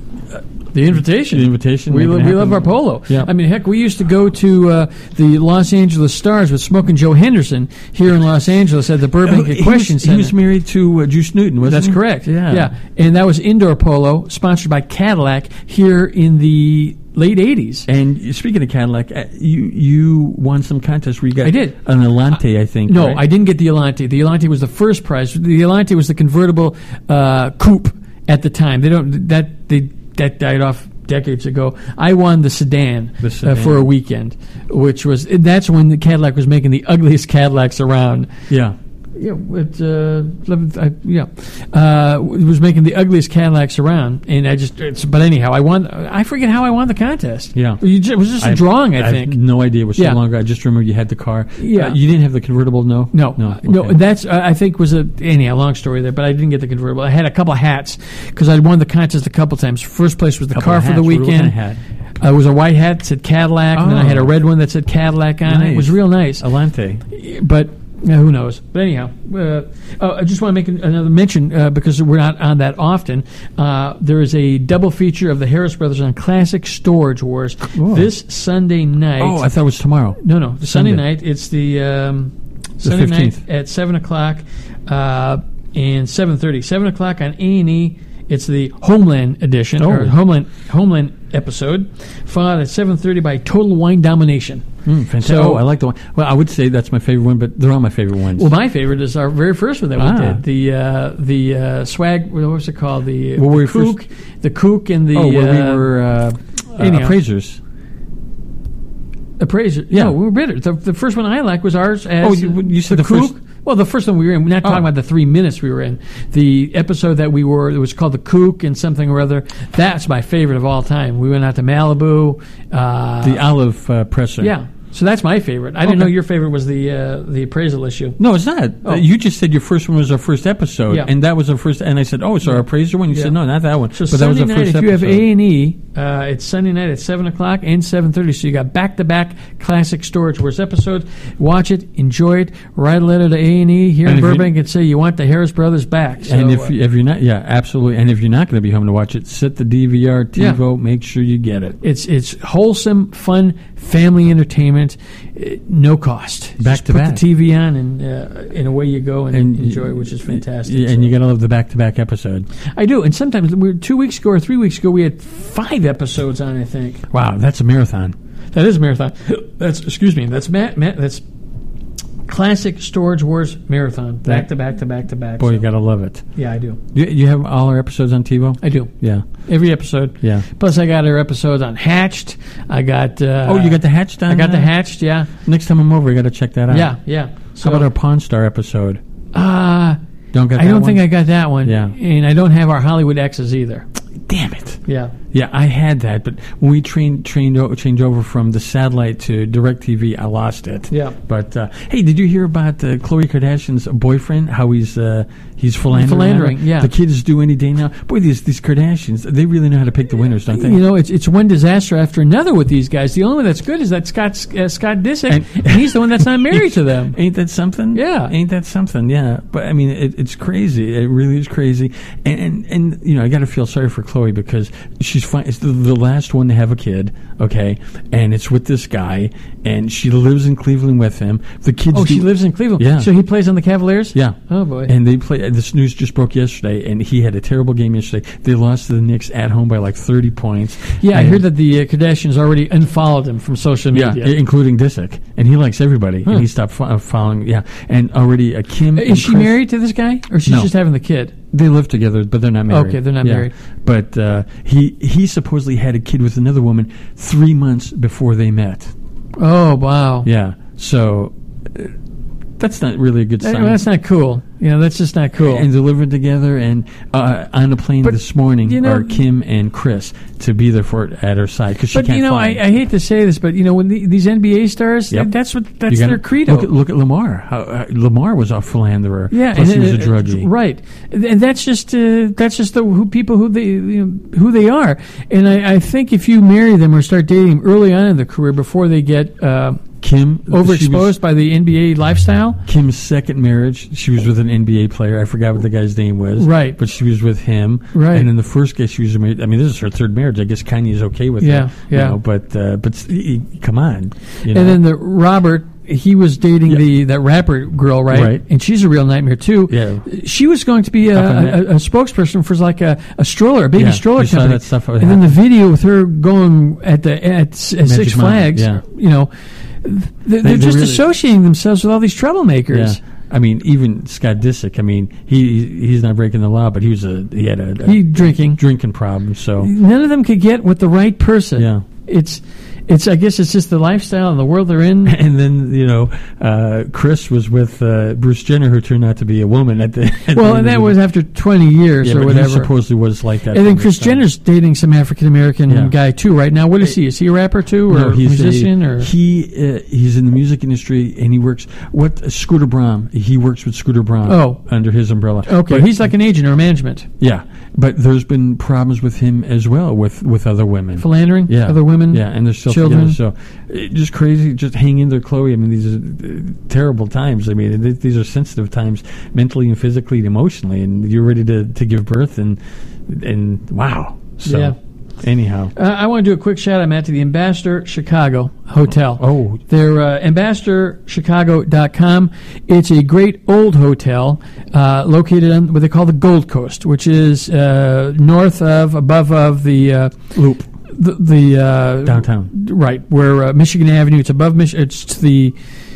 Speaker 3: the invitation.
Speaker 2: The invitation.
Speaker 3: We,
Speaker 2: making
Speaker 3: lo-
Speaker 2: it
Speaker 3: we
Speaker 2: happen.
Speaker 3: love our polo.
Speaker 2: Yeah.
Speaker 3: I mean, heck, we used to go to uh, the Los Angeles Stars with Smoking Joe Henderson here in Los Angeles at the Burbank
Speaker 2: Oh, he
Speaker 3: Equestrian
Speaker 2: was,
Speaker 3: Center.
Speaker 2: He was married to uh, Juice Newton, wasn't
Speaker 3: That's
Speaker 2: he?
Speaker 3: correct.
Speaker 2: Yeah.
Speaker 3: Yeah. And that was indoor polo, sponsored by Cadillac here in the late eighties.
Speaker 2: And speaking of Cadillac, uh, you you won some contest where you got
Speaker 3: I did.
Speaker 2: an Elante, I think.
Speaker 3: No,
Speaker 2: right?
Speaker 3: I didn't get the Elante. The Elante was the first prize. The Elante was the convertible uh, coupe at the time. They don't that they that died off decades ago. I won the sedan,
Speaker 2: The sedan.
Speaker 3: Uh, for a weekend, which was that's when the Cadillac was making the ugliest Cadillacs around.
Speaker 2: Yeah.
Speaker 3: Yeah, it, uh, eleven, I, yeah, uh, was making the ugliest Cadillacs around, and I just. It's, but anyhow, I won. I forget how I won the contest.
Speaker 2: Yeah,
Speaker 3: you just, it was just a I, drawing. I,
Speaker 2: I
Speaker 3: think.
Speaker 2: have no idea. It was so
Speaker 3: yeah.
Speaker 2: long ago. I just remember you had the car.
Speaker 3: Yeah,
Speaker 2: uh, you didn't have the convertible. No,
Speaker 3: no,
Speaker 2: no. Okay.
Speaker 3: no. That's uh, I think was a anyhow long story there, but I didn't get the convertible. I had a couple of hats because I won the contest a couple times. First place was the
Speaker 2: couple
Speaker 3: car for the weekend.
Speaker 2: What kind of hat?
Speaker 3: Uh, it was a white hat that said Cadillac,
Speaker 2: oh.
Speaker 3: and then I had a red one that said Cadillac on
Speaker 2: nice.
Speaker 3: it. It was real nice.
Speaker 2: Alante.
Speaker 3: But yeah, who knows? But anyhow, uh, oh, I just want to make an, another mention uh, because we're not on that often. Uh, there is a double feature of the Harris Brothers on Classic Storage Wars oh. this Sunday night.
Speaker 2: Oh, I thought it was tomorrow.
Speaker 3: No, no. The Sunday, Sunday night. It's the, um, the Sunday fifteenth. Night at seven o'clock uh, and seven thirty. seven o'clock on A and E. It's the Homeland edition, oh. or Homeland Homeland episode, followed at seven thirty by Total Wine Domination.
Speaker 2: Mm, fantastic. So, oh, I like the one. Well, I would say that's my favorite one, but they're all my favorite ones.
Speaker 3: Well, my favorite is our very first one that
Speaker 2: ah.
Speaker 3: we did. The uh, the uh, swag, what was it called? The,
Speaker 2: well,
Speaker 3: the
Speaker 2: we
Speaker 3: kook,
Speaker 2: first,
Speaker 3: the kook and the...
Speaker 2: Oh, where
Speaker 3: uh,
Speaker 2: we were uh, uh, appraisers.
Speaker 3: Appraisers.
Speaker 2: Yeah.
Speaker 3: No, we were bidders. The, the first one I liked was ours as
Speaker 2: oh, you, you said
Speaker 3: the,
Speaker 2: the
Speaker 3: kook.
Speaker 2: First.
Speaker 3: Well, the first one we were in, we're not talking
Speaker 2: oh.
Speaker 3: about the three minutes we were in. The episode that we were, it was called The Kook and something or other. That's my favorite of all time. We went out to Malibu. Uh,
Speaker 2: the olive uh, presser.
Speaker 3: Yeah. So that's my favorite. I
Speaker 2: okay.
Speaker 3: didn't know your favorite was the uh, the appraisal issue.
Speaker 2: No, it's not.
Speaker 3: Oh.
Speaker 2: Uh, you just said your first one was our first episode,
Speaker 3: yeah.
Speaker 2: and that was our first. And I said, "Oh, it's our appraiser one." You
Speaker 3: yeah.
Speaker 2: said, "No, not that one."
Speaker 3: So
Speaker 2: but
Speaker 3: Sunday
Speaker 2: that was our
Speaker 3: night,
Speaker 2: first
Speaker 3: if
Speaker 2: episode.
Speaker 3: you have A and E, uh, it's Sunday night at seven o'clock and seven thirty. So you got back to back Classic Storage Wars episodes. Watch it, enjoy it. Write a letter to A and E here
Speaker 2: and
Speaker 3: in Burbank and say you want the Harris Brothers back. So,
Speaker 2: and if
Speaker 3: uh,
Speaker 2: you, if you're not, yeah, absolutely. And if you're not going to be home to watch it, set the D V R, TiVo.
Speaker 3: Yeah.
Speaker 2: Make sure you get it.
Speaker 3: It's it's wholesome, fun, family entertainment, uh, no cost.
Speaker 2: Back
Speaker 3: Just
Speaker 2: to
Speaker 3: put
Speaker 2: back.
Speaker 3: the T V on and uh, and away you go and,
Speaker 2: and
Speaker 3: enjoy, which is fantastic.
Speaker 2: And
Speaker 3: so.
Speaker 2: you got to love the back to back episode.
Speaker 3: I do, and sometimes we were two weeks ago or three weeks ago we had five episodes on. I think.
Speaker 2: Wow, that's a marathon.
Speaker 3: That is a marathon. That's excuse me. That's Matt. Matt that's Classic Storage Wars marathon. Back to back to back to back.
Speaker 2: Boy,
Speaker 3: so.
Speaker 2: you got to love it.
Speaker 3: Yeah, I do.
Speaker 2: You, you have all our episodes on TiVo?
Speaker 3: I do.
Speaker 2: Yeah.
Speaker 3: Every episode.
Speaker 2: Yeah.
Speaker 3: Plus, I got our episodes on Hatched. I got. Uh,
Speaker 2: oh, you got the Hatched on?
Speaker 3: I got
Speaker 2: uh,
Speaker 3: the Hatched. Yeah.
Speaker 2: Next time I'm over, you got to check that out.
Speaker 3: Yeah, yeah. So,
Speaker 2: how about our Pawn Star episode?
Speaker 3: Uh
Speaker 2: don't get.
Speaker 3: I
Speaker 2: that
Speaker 3: don't
Speaker 2: one?
Speaker 3: think I got that one.
Speaker 2: Yeah.
Speaker 3: And I don't have our Hollywood X's either.
Speaker 2: Damn it.
Speaker 3: Yeah.
Speaker 2: Yeah, I had that, but when we trained trained o- changed over from the satellite to DirecTV, I lost it.
Speaker 3: Yeah.
Speaker 2: But uh, hey, did you hear about uh, Khloe Kardashian's boyfriend? How he's uh, he's philandering?
Speaker 3: Philandering, yeah.
Speaker 2: The kids do any day now. Boy, these these Kardashians, they really know how to pick the winners, don't they?
Speaker 3: You know, it's it's one disaster after another with these guys. The only one that's good is that Scott uh, Scott Disick, and, and he's the one that's not married to them.
Speaker 2: Ain't that something?
Speaker 3: Yeah.
Speaker 2: Ain't that something? Yeah. But I mean, it, it's crazy. It really is crazy. And and, and you know, I got to feel sorry for Khloe because she's fine. It's the, the last one to have a kid, okay, and it's with this guy, and she lives in Cleveland with him. The kids.
Speaker 3: Oh,
Speaker 2: do,
Speaker 3: she lives in Cleveland.
Speaker 2: Yeah.
Speaker 3: So he plays on the Cavaliers.
Speaker 2: Yeah.
Speaker 3: Oh boy.
Speaker 2: And they play. This news just broke yesterday, and he had a terrible game yesterday. They lost to the Knicks at home by like thirty points.
Speaker 3: Yeah, I
Speaker 2: and,
Speaker 3: heard that the uh, Kardashians already unfollowed him from social media.
Speaker 2: Yeah, including Disick, and he likes everybody,
Speaker 3: huh.
Speaker 2: and he stopped fo- following. Yeah, and already uh, Kim.
Speaker 3: Is she
Speaker 2: Chris,
Speaker 3: married to this guy, or she's
Speaker 2: no.
Speaker 3: just having the kid?
Speaker 2: They live together, but they're not married.
Speaker 3: Okay, they're not
Speaker 2: yeah.
Speaker 3: married.
Speaker 2: But uh, he he supposedly had a kid with another woman three months before they met.
Speaker 3: Oh wow!
Speaker 2: Yeah, so uh, that's not really a good
Speaker 3: That,
Speaker 2: sign.
Speaker 3: well, that's not cool. You know, that's just not cool.
Speaker 2: And they're living together, and uh, on a plane
Speaker 3: But,
Speaker 2: this morning
Speaker 3: you know,
Speaker 2: are Kim and Chris to be there for at her side because she
Speaker 3: but
Speaker 2: can't
Speaker 3: you know,
Speaker 2: fly.
Speaker 3: I, I hate to say this, but you know, when the, these N B A stars,
Speaker 2: Yep.
Speaker 3: that's what that's
Speaker 2: You gotta-
Speaker 3: their credo.
Speaker 2: Look at, look at Lamar. How, uh, Lamar was a philanderer.
Speaker 3: Yeah,
Speaker 2: plus
Speaker 3: and,
Speaker 2: he was a
Speaker 3: uh,
Speaker 2: druggie.
Speaker 3: right? And that's just uh, that's just the who people who they you know, who they are. And I, I think if you marry them or start dating them early on in their career before they get uh,
Speaker 2: Kim she
Speaker 3: overexposed
Speaker 2: was-
Speaker 3: by the N B A lifestyle,
Speaker 2: Kim's second marriage, she was with an N B A player. I forgot what the guy's name was.
Speaker 3: Right.
Speaker 2: But she was with him.
Speaker 3: Right.
Speaker 2: And then the first guy she was married, I mean, this is her third marriage. I guess Kanye's okay with
Speaker 3: Yeah,
Speaker 2: it.
Speaker 3: yeah.
Speaker 2: You know, but, uh, but s- y- y- come on. You know?
Speaker 3: and then the Robert. He was dating
Speaker 2: Yeah.
Speaker 3: the that rapper girl, right?
Speaker 2: Right.
Speaker 3: And she's a real nightmare too.
Speaker 2: Yeah.
Speaker 3: She was going to be a,
Speaker 2: Up on
Speaker 3: a,
Speaker 2: that.
Speaker 3: a sponsperson for like a, a stroller, a baby
Speaker 2: Yeah,
Speaker 3: stroller
Speaker 2: we saw
Speaker 3: company.
Speaker 2: that stuff that
Speaker 3: and then the
Speaker 2: happened.
Speaker 3: video with her going at the at, s- at Six
Speaker 2: Mountain,
Speaker 3: Flags,
Speaker 2: yeah.
Speaker 3: you know, they're,
Speaker 2: they
Speaker 3: just
Speaker 2: really-
Speaker 3: associating themselves with all these troublemakers.
Speaker 2: Yeah. I mean, even Scott Disick, I mean, he he's not breaking the law, but he was a, he had a, a
Speaker 3: He drinking.
Speaker 2: drinking problem, so.
Speaker 3: None of them could get with the right person.
Speaker 2: Yeah.
Speaker 3: It's it's I guess it's just the lifestyle and the world they're in.
Speaker 2: And then, you know, uh, Chris was with uh, Bruce Jenner, who turned out to be a woman at the at
Speaker 3: Well,
Speaker 2: the
Speaker 3: and that
Speaker 2: end
Speaker 3: was
Speaker 2: of
Speaker 3: after twenty years
Speaker 2: yeah,
Speaker 3: or
Speaker 2: but
Speaker 3: whatever.
Speaker 2: He supposedly was like that.
Speaker 3: And then
Speaker 2: from
Speaker 3: Chris
Speaker 2: the time.
Speaker 3: Jenner's dating some African American
Speaker 2: Yeah.
Speaker 3: guy too right now. What is he? Is he a rapper too, or
Speaker 2: No,
Speaker 3: a
Speaker 2: he's
Speaker 3: musician?
Speaker 2: a,
Speaker 3: or
Speaker 2: he uh, he's in the music industry, and he works what uh, Scooter Braun. He works with Scooter Braun.
Speaker 3: Oh.
Speaker 2: under his umbrella.
Speaker 3: okay,
Speaker 2: But-
Speaker 3: he's like an agent or management.
Speaker 2: yeah, but there's been problems with him as well with, with other women.
Speaker 3: Philandering,
Speaker 2: Yeah,
Speaker 3: other women,
Speaker 2: Yeah, and they're still
Speaker 3: children.
Speaker 2: together. So it, just crazy. Just hang in there, Chloe. I mean, these are uh, terrible times. I mean, th- these are sensitive times, mentally and physically and emotionally. And you're ready to, to give birth, and and wow. So
Speaker 3: Yeah.
Speaker 2: anyhow,
Speaker 3: Uh, I want to do a quick shout out, Matt, to the Ambassador Chicago Hotel.
Speaker 2: Oh.
Speaker 3: They're uh, ambassador chicago dot com. It's a great old hotel uh, located on what they call the Gold Coast, which is uh, north of, above of the uh,
Speaker 2: Loop
Speaker 3: the, the uh,
Speaker 2: downtown.
Speaker 3: right, where uh, Michigan Avenue, it's above, Mich- it's to the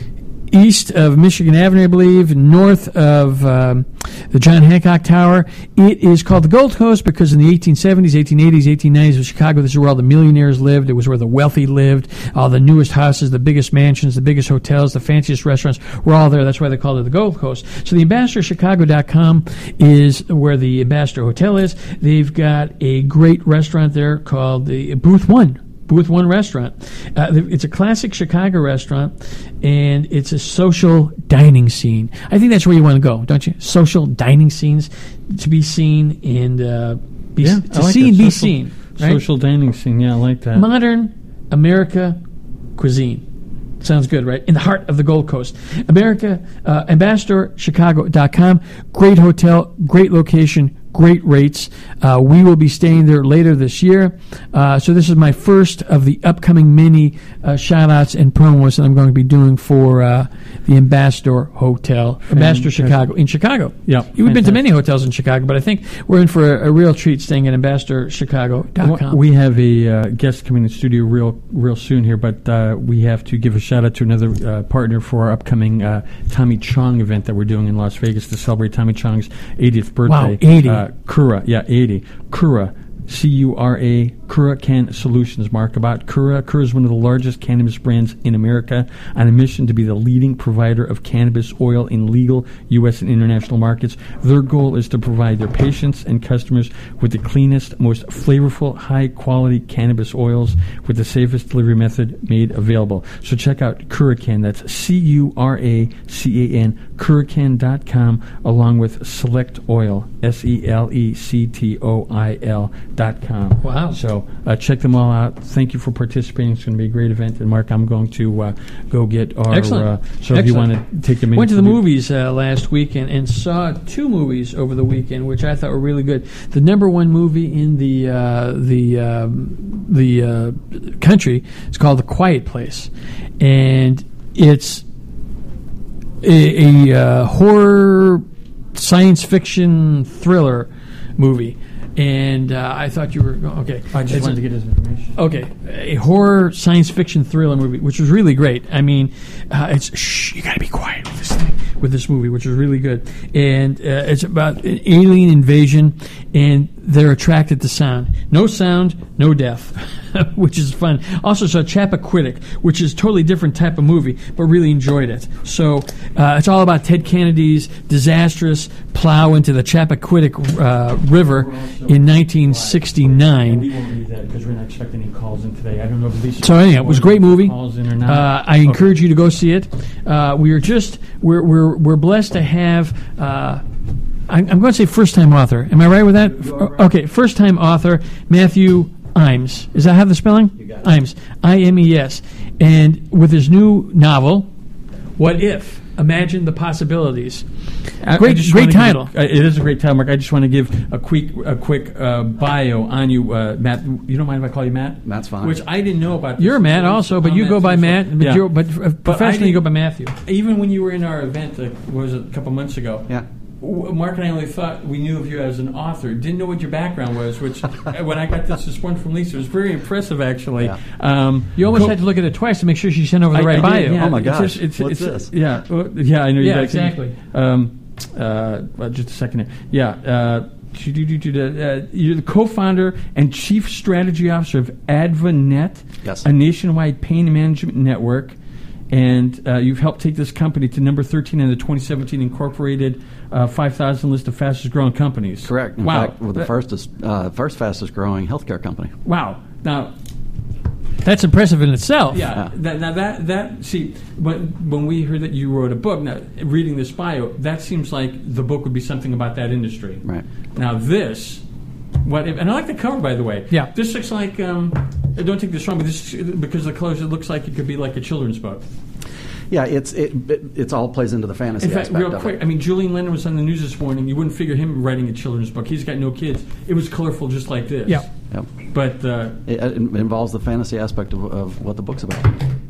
Speaker 3: east of Michigan Avenue, I believe, north of um, the John Hancock Tower. It is called the Gold Coast because in the eighteen seventies, eighteen eighties, eighteen nineties of Chicago, this is where all the millionaires lived. It was where the wealthy lived. All the newest houses, the biggest mansions, the biggest hotels, the fanciest restaurants were all there. That's why they called it the Gold Coast. So the ambassador chicago dot com is where the Ambassador Hotel is. They've got a great restaurant there called the Booth One. Booth One Restaurant. Uh, it's a classic Chicago restaurant, and it's a social dining scene. I think that's where you want to go, don't you? Social dining scenes to be seen and uh, be,
Speaker 2: Yeah,
Speaker 3: to
Speaker 2: I like
Speaker 3: see
Speaker 2: that.
Speaker 3: and be
Speaker 2: Social-
Speaker 3: seen. Right?
Speaker 2: Social dining scene. Yeah, I like that.
Speaker 3: Modern America cuisine. Sounds good, right? In the heart of the Gold Coast. America, uh, ambassador chicago dot com. Great hotel, great location, great rates. Uh, we will be staying there later this year. Uh, so this is my first of the upcoming mini uh, shout-outs and promos that I'm going to be doing for uh, the Ambassador Hotel, Ambassador
Speaker 2: Fantastic.
Speaker 3: Chicago, in Chicago.
Speaker 2: Yeah,
Speaker 3: We've been to
Speaker 2: fantastic.
Speaker 3: many hotels in Chicago, but I think we're in for a, a real treat staying at ambassador chicago dot com.
Speaker 2: We have a uh, guest coming in the studio real real soon here, but uh, we have to give a shout out to another uh, partner for our upcoming uh, Tommy Chong event that we're doing in Las Vegas to celebrate Tommy Chong's eightieth birthday.
Speaker 3: Wow, eighty.
Speaker 2: Uh, Cura, yeah, eighty. Cura, C U R A, Cura Can Solutions, Mark. About Cura. Cura is one of the largest cannabis brands in America, on a mission to be the leading provider of cannabis oil in legal U S and international markets. Their goal is to provide their patients and customers with the cleanest, most flavorful, high-quality cannabis oils with the safest delivery method made available. So check out Curacan. That's C U R A C A N, Curacan dot com, along with Select Oil, S E L E C T O I L dot com.
Speaker 3: Wow.
Speaker 2: So uh, check them all out. Thank you for participating. It's going to be a great event. And Mark, I'm going to uh, go get our.
Speaker 3: Excellent.
Speaker 2: Uh, so if you
Speaker 3: Excellent.
Speaker 2: want to take a minute,
Speaker 3: Went to
Speaker 2: to
Speaker 3: the
Speaker 2: do-
Speaker 3: movies uh, last weekend and saw two movies over the weekend, which I thought were really good. The number one movie in the uh, the um, the uh, country is called The Quiet Place, and it's a, a uh, horror science fiction thriller movie. And uh, I thought you were okay.
Speaker 2: I just
Speaker 3: It's
Speaker 2: wanted
Speaker 3: a-
Speaker 2: to get his information.
Speaker 3: Okay, a horror science fiction thriller movie, which was really great. I mean, uh, it's shh, you got to be quiet with this thing, with this movie, which was really good. And uh, it's about an alien invasion, and they're attracted to sound. No sound, no death, which is fun. Also saw Chappaquiddick, which is a totally different type of movie, but really enjoyed it. So uh, it's all about Ted Kennedy's disastrous plow into the Chappaquiddick uh, River in nineteen sixty-nine.
Speaker 2: We won't read that because we're not expecting any calls in today. I don't know if Lisa.
Speaker 3: So anyhow, it was a great movie.
Speaker 2: Calls in or not.
Speaker 3: Uh, I encourage you to go see it. Uh, we are just we're we're we're blessed to have. Uh, I'm, I'm going to say first time author. Am I right with that? Okay, first time author Matthew Imes. Is that how the spelling? You got it. Imes. I M E S. And with his new novel, What If? Imagine the possibilities.
Speaker 2: I-
Speaker 3: Great-
Speaker 2: I just
Speaker 3: great
Speaker 2: wanna give-
Speaker 3: title.
Speaker 2: uh, it is a great title, Mark. I just want to give a quick, a quick uh, bio on you, uh, Matt. You don't mind if I call you Matt?
Speaker 4: Matt's fine.
Speaker 2: Which I didn't know about. This.
Speaker 3: You're Matt also, but
Speaker 2: I'm
Speaker 3: you go by
Speaker 2: too, so-
Speaker 3: Matt. But,
Speaker 2: yeah.
Speaker 3: you're, but uh, professionally, you go by Matthew.
Speaker 2: Even when you were in our event, like, what was it, a couple months ago?
Speaker 4: Yeah.
Speaker 2: w- Mark and I only thought we knew of you as an author. Didn't know what your background was. Which, when I got this response from Lisa, it was very impressive, actually.
Speaker 4: Yeah.
Speaker 2: Um,
Speaker 3: You almost
Speaker 2: co-
Speaker 3: had to look at it twice to make sure she sent over the
Speaker 2: I-
Speaker 3: right
Speaker 2: I
Speaker 3: bio.
Speaker 2: did, yeah.
Speaker 4: Oh my
Speaker 2: It's
Speaker 4: gosh.
Speaker 2: just- it's-
Speaker 4: What's
Speaker 2: it's-
Speaker 4: this?
Speaker 2: Yeah, well, yeah, I know.
Speaker 3: Yeah,
Speaker 2: you guys-
Speaker 3: exactly.
Speaker 2: Um, uh, well, just a second here. Yeah, uh, Uh, you're the co-founder and chief strategy officer of AdvaNet,
Speaker 4: yes.
Speaker 2: a nationwide pain management network, and uh, you've helped take this company to number thirteen in the twenty seventeen Incorporated uh, five thousand list of fastest growing companies.
Speaker 4: Correct. In
Speaker 2: wow.
Speaker 4: fact, we're the
Speaker 2: that,
Speaker 4: first, uh, first fastest growing healthcare company.
Speaker 2: Wow. Now,
Speaker 3: that's impressive in itself.
Speaker 2: Yeah.
Speaker 4: Yeah.
Speaker 2: That, now that that see when when we heard that you wrote a book, now reading this bio, that seems like the book would be something about that industry.
Speaker 4: Right.
Speaker 2: Now this, what if, and I like the cover, by the way.
Speaker 3: Yeah.
Speaker 2: This looks like. Um, don't take this wrong, but this because of the colors, it looks like it could be like a children's book.
Speaker 4: Yeah, it's it, it it's all plays into the fantasy
Speaker 2: In fact,
Speaker 4: aspect
Speaker 2: real
Speaker 4: of
Speaker 2: quick,
Speaker 4: it.
Speaker 2: I mean, Julian Lennon was on the news this morning. You wouldn't figure him writing a children's book. He's got no kids. It was colorful, just like this.
Speaker 3: Yeah.
Speaker 4: Yep.
Speaker 2: But uh,
Speaker 4: It, it involves the fantasy aspect of, of what the book's about.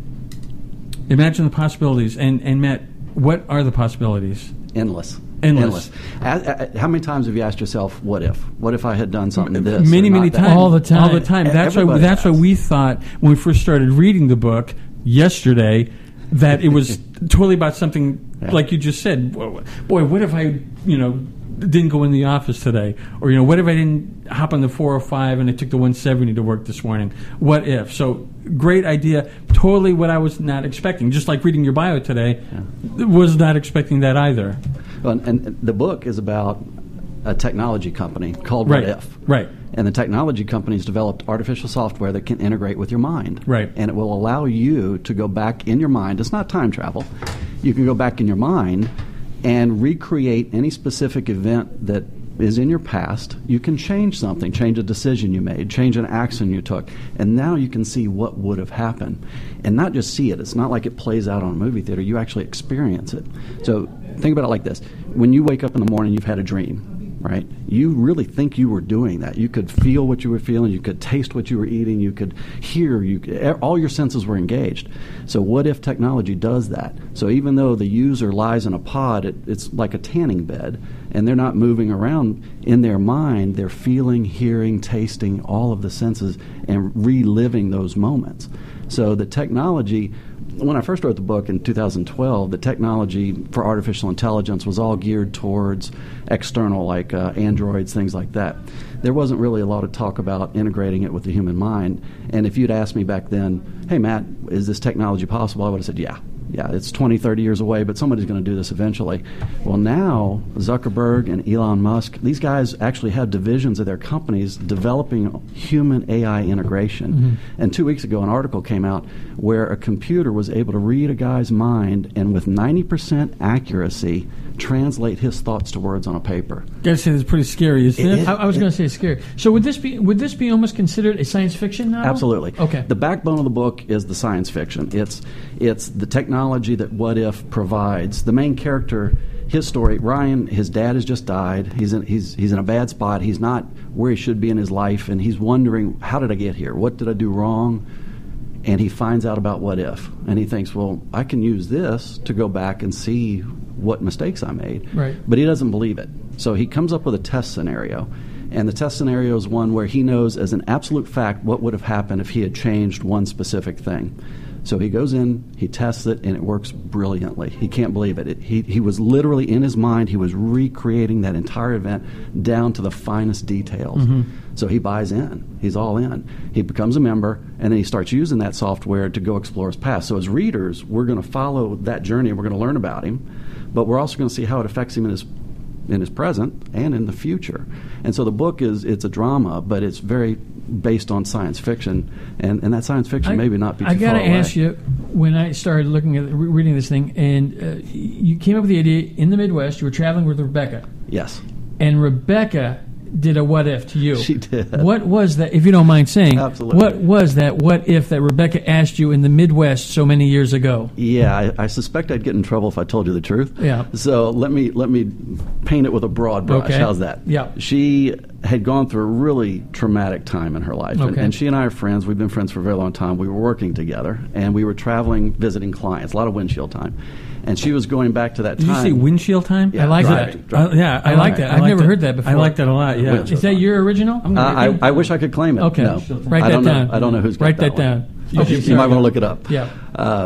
Speaker 2: imagine the possibilities. And and Matt, what are the possibilities?
Speaker 4: Endless.
Speaker 2: Endless.
Speaker 4: As, as, how many times have you asked yourself, "What if? What if I had done something this?"
Speaker 2: Many,
Speaker 4: or not
Speaker 2: many
Speaker 4: that?
Speaker 2: times.
Speaker 3: All the time.
Speaker 2: All the time. That's why.
Speaker 4: Everybody
Speaker 2: That's why
Speaker 4: has.
Speaker 2: we thought when we first started reading the book yesterday that it was totally about something
Speaker 4: Yeah.
Speaker 2: like you just said. Boy, what if I, you know, didn't go in the office today, or you know, what if I didn't hop on the four oh five and I took the one seventy to work this morning? What if? So great idea. Totally what I was not expecting. Just like reading your bio today,
Speaker 4: Yeah.
Speaker 2: was not expecting that either.
Speaker 4: Well, and, and the book is about a technology company called
Speaker 2: Right.
Speaker 4: What If.
Speaker 2: Right.
Speaker 4: And the technology company's developed artificial software that can integrate with your mind.
Speaker 2: Right.
Speaker 4: And it will allow you to go back in your mind. It's not time travel. You can go back in your mind and recreate any specific event that is in your past. You can change something, change a decision you made, change an action you took, and now you can see what would have happened. And not just see it. It's not like it plays out on a movie theater. You actually experience it. So think about it like this. When you wake up in the morning, you've had a dream, right? You really think you were doing that. You could feel what you were feeling. You could taste what you were eating. You could hear. You could, all your senses were engaged. So what if technology does that? So even though the user lies in a pod, it, it's like a tanning bed, and they're not moving around in their mind. They're feeling, hearing, tasting, all of the senses, and reliving those moments. So the technology, when I first wrote the book in two thousand twelve, the technology for artificial intelligence was all geared towards external, like uh, androids, things like that. There wasn't really a lot of talk about integrating it with the human mind. And if you'd asked me back then, hey, Matt, is this technology possible? I would have said, yeah. Yeah, it's twenty, thirty years away, but somebody's going to do this eventually. Well, now Zuckerberg and Elon Musk, these guys actually have divisions of their companies developing human A I integration. Mm-hmm. And two weeks ago, an article came out where a computer was able to read a guy's mind and with ninety percent accuracy translate his thoughts to words on a paper.
Speaker 2: Gotta say, that's pretty scary, isn't it?
Speaker 4: It-
Speaker 3: I, I was going to say it's scary. So would this be would this be almost considered a science fiction novel?
Speaker 4: Absolutely.
Speaker 3: Okay.
Speaker 4: The backbone of the book is the science fiction. It's it's the technology that What If provides. The main character, his story, Ryan, his dad has just died. He's in, he's he's in a bad spot. He's not where he should be in his life, and he's wondering, how did I get here? What did I do wrong? And he finds out about What If, and he thinks, well, I can use this to go back and see what mistakes I made.
Speaker 3: Right.
Speaker 4: But he doesn't believe it. So he comes up with a test scenario. And the test scenario is one where he knows as an absolute fact what would have happened if he had changed one specific thing. So he goes in, he tests it, and it works brilliantly. He can't believe it. it he, he was literally in his mind, he was recreating that entire event down to the finest details. Mm-hmm. So he buys in. He's all in. He becomes a member, and then he starts using that software to go explore his past. So as readers, we're going to follow that journey, and we're going to learn about him, but we're also going to see how it affects him in his in his present and in the future. And so the book is, it's a drama, but it's very based on science fiction, and, and that science fiction
Speaker 3: I,
Speaker 4: maybe not be too
Speaker 3: I gotta
Speaker 4: far away.
Speaker 3: ask you, when I started looking at re- reading this thing, and uh, you came up with the idea in the Midwest, you were traveling with Rebecca,
Speaker 4: Yes.
Speaker 3: and Rebecca did a what if to you.
Speaker 4: She did.
Speaker 3: What was that, if you don't mind saying?
Speaker 4: Absolutely.
Speaker 3: What was that what if that Rebecca asked you in the Midwest so many years ago?
Speaker 4: Yeah, I, I suspect I'd get in trouble if I told you the truth.
Speaker 3: Yeah.
Speaker 4: So let me let me paint it with a broad brush.
Speaker 3: Okay.
Speaker 4: How's that?
Speaker 3: Yeah.
Speaker 4: She had gone through a really traumatic time in her life, and,
Speaker 3: Okay.
Speaker 4: and she and I are friends. We've been friends for a very long time. We were working together, and we were traveling, visiting clients. A lot of windshield time, and she was going back to that
Speaker 2: Did
Speaker 4: time.
Speaker 2: you say windshield time?
Speaker 4: Yeah,
Speaker 3: I like
Speaker 4: driving,
Speaker 3: that.
Speaker 4: driving.
Speaker 2: Uh, yeah,
Speaker 3: I like that. I've
Speaker 2: like
Speaker 3: never heard that before.
Speaker 2: I like that a lot. Yeah.
Speaker 4: Windshield
Speaker 3: Is that your original?
Speaker 4: Uh, I, I wish I could claim it.
Speaker 3: Okay.
Speaker 4: No.
Speaker 3: Write
Speaker 4: I
Speaker 3: that
Speaker 4: don't
Speaker 3: down.
Speaker 4: know. I don't know who's got
Speaker 3: Write
Speaker 4: that,
Speaker 3: that
Speaker 4: one.
Speaker 3: down.
Speaker 4: You,
Speaker 3: Okay,
Speaker 4: you
Speaker 3: sorry.
Speaker 4: might want to look it up.
Speaker 3: Yeah.
Speaker 4: Um,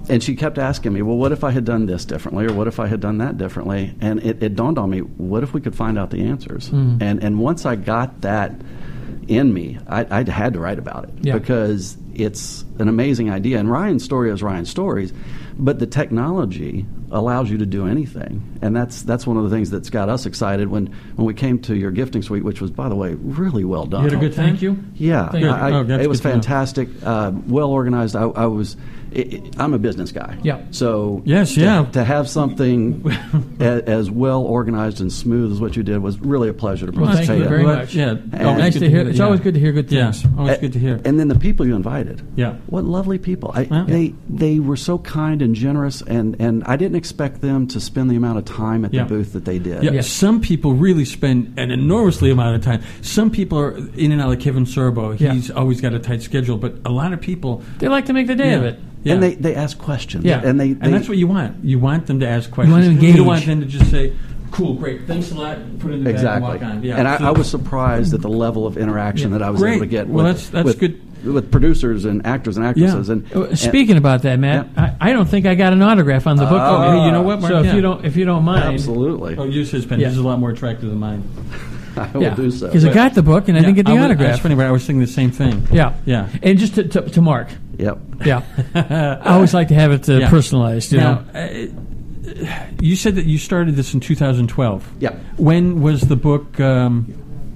Speaker 4: and she kept asking me, well, what if I had done this differently, or what if I had done that differently? And it, it dawned on me, what if we could find out the answers?
Speaker 3: Mm.
Speaker 4: And and once I got that in me, I, I had to write about it
Speaker 3: Yeah.
Speaker 4: because it's an amazing idea. And Ryan's story is Ryan's stories, but the technology allows you to do anything, and that's that's one of the things that's got us excited when, when we came to your gifting suite, which was, by the way, really well done.
Speaker 2: You had a good time?
Speaker 3: Thank you.
Speaker 4: Yeah,
Speaker 3: Thank you.
Speaker 4: I,
Speaker 2: Oh, that's
Speaker 4: it was
Speaker 2: good to know.
Speaker 4: fantastic, uh, well organized. I, I was, it, it, I'm a business guy.
Speaker 3: Yeah.
Speaker 4: So
Speaker 2: Yes,
Speaker 4: to,
Speaker 2: yeah.
Speaker 4: to have something a, as well organized and smooth as what you did was really a pleasure to
Speaker 3: Well, thank
Speaker 4: participate
Speaker 3: you
Speaker 4: in.
Speaker 3: very
Speaker 2: Well,
Speaker 3: much.
Speaker 2: yeah.
Speaker 3: Oh,
Speaker 2: Always
Speaker 3: nice
Speaker 2: good
Speaker 3: to hear.
Speaker 2: that,
Speaker 3: It's
Speaker 2: yeah.
Speaker 3: always good to hear good
Speaker 2: Yeah,
Speaker 3: things.
Speaker 2: always good to hear.
Speaker 4: And then the people you invited.
Speaker 2: Yeah.
Speaker 4: What lovely people. I,
Speaker 2: Yeah.
Speaker 4: They they were so kind and generous, and, and I didn't expect them to spend the amount of time at
Speaker 2: Yeah.
Speaker 4: the booth that they did.
Speaker 2: Yeah,
Speaker 3: Yes.
Speaker 2: some people really spend an enormously amount of time. Some people are in and out, like Kevin Sorbo.
Speaker 3: Yeah.
Speaker 2: He's always got a tight schedule, but a lot of people.
Speaker 3: They like to make the day
Speaker 2: yeah,
Speaker 3: of it.
Speaker 2: Yeah.
Speaker 4: And they, they ask questions.
Speaker 3: Yeah.
Speaker 4: And, they, they,
Speaker 2: and that's what you want. You want them to ask questions.
Speaker 3: want to
Speaker 2: You
Speaker 3: engage.
Speaker 2: don't want them to just say, "Cool, great, thanks a lot," put it in the
Speaker 4: Exactly.
Speaker 2: bag and walk on. Yeah.
Speaker 4: and I,
Speaker 2: so-
Speaker 4: I was surprised at the level of interaction
Speaker 2: Yeah.
Speaker 4: that I was
Speaker 2: Great.
Speaker 4: able to get
Speaker 2: Well,
Speaker 4: with,
Speaker 2: that's- that's
Speaker 4: with,
Speaker 2: good.
Speaker 4: with producers and actors and actresses.
Speaker 2: Yeah.
Speaker 4: And,
Speaker 3: Uh,
Speaker 4: and-
Speaker 3: Speaking about that, Matt,
Speaker 4: Yeah.
Speaker 3: I, I don't think I got an autograph on the book.
Speaker 2: Oh, hey, you know what, Mark?
Speaker 3: So if
Speaker 2: Yeah.
Speaker 3: you don't, if you don't mind,
Speaker 4: absolutely,
Speaker 2: Oh, use his pen.
Speaker 3: Yeah.
Speaker 2: His is a lot more attractive than mine.
Speaker 4: I will
Speaker 3: yeah,
Speaker 4: do so.
Speaker 3: because I got the book and I didn't get the
Speaker 2: was-
Speaker 3: autograph.
Speaker 2: That's funny, but I was thinking the same thing.
Speaker 3: Yeah,
Speaker 2: Yeah.
Speaker 3: And just to, to, to Mark,
Speaker 4: Yep.
Speaker 3: yeah, I always like to have it uh,
Speaker 2: Yeah.
Speaker 3: personalized. You
Speaker 2: Now,
Speaker 3: know,
Speaker 2: uh, you said that you started this in two thousand twelve.
Speaker 4: Yep.
Speaker 2: When was the book um,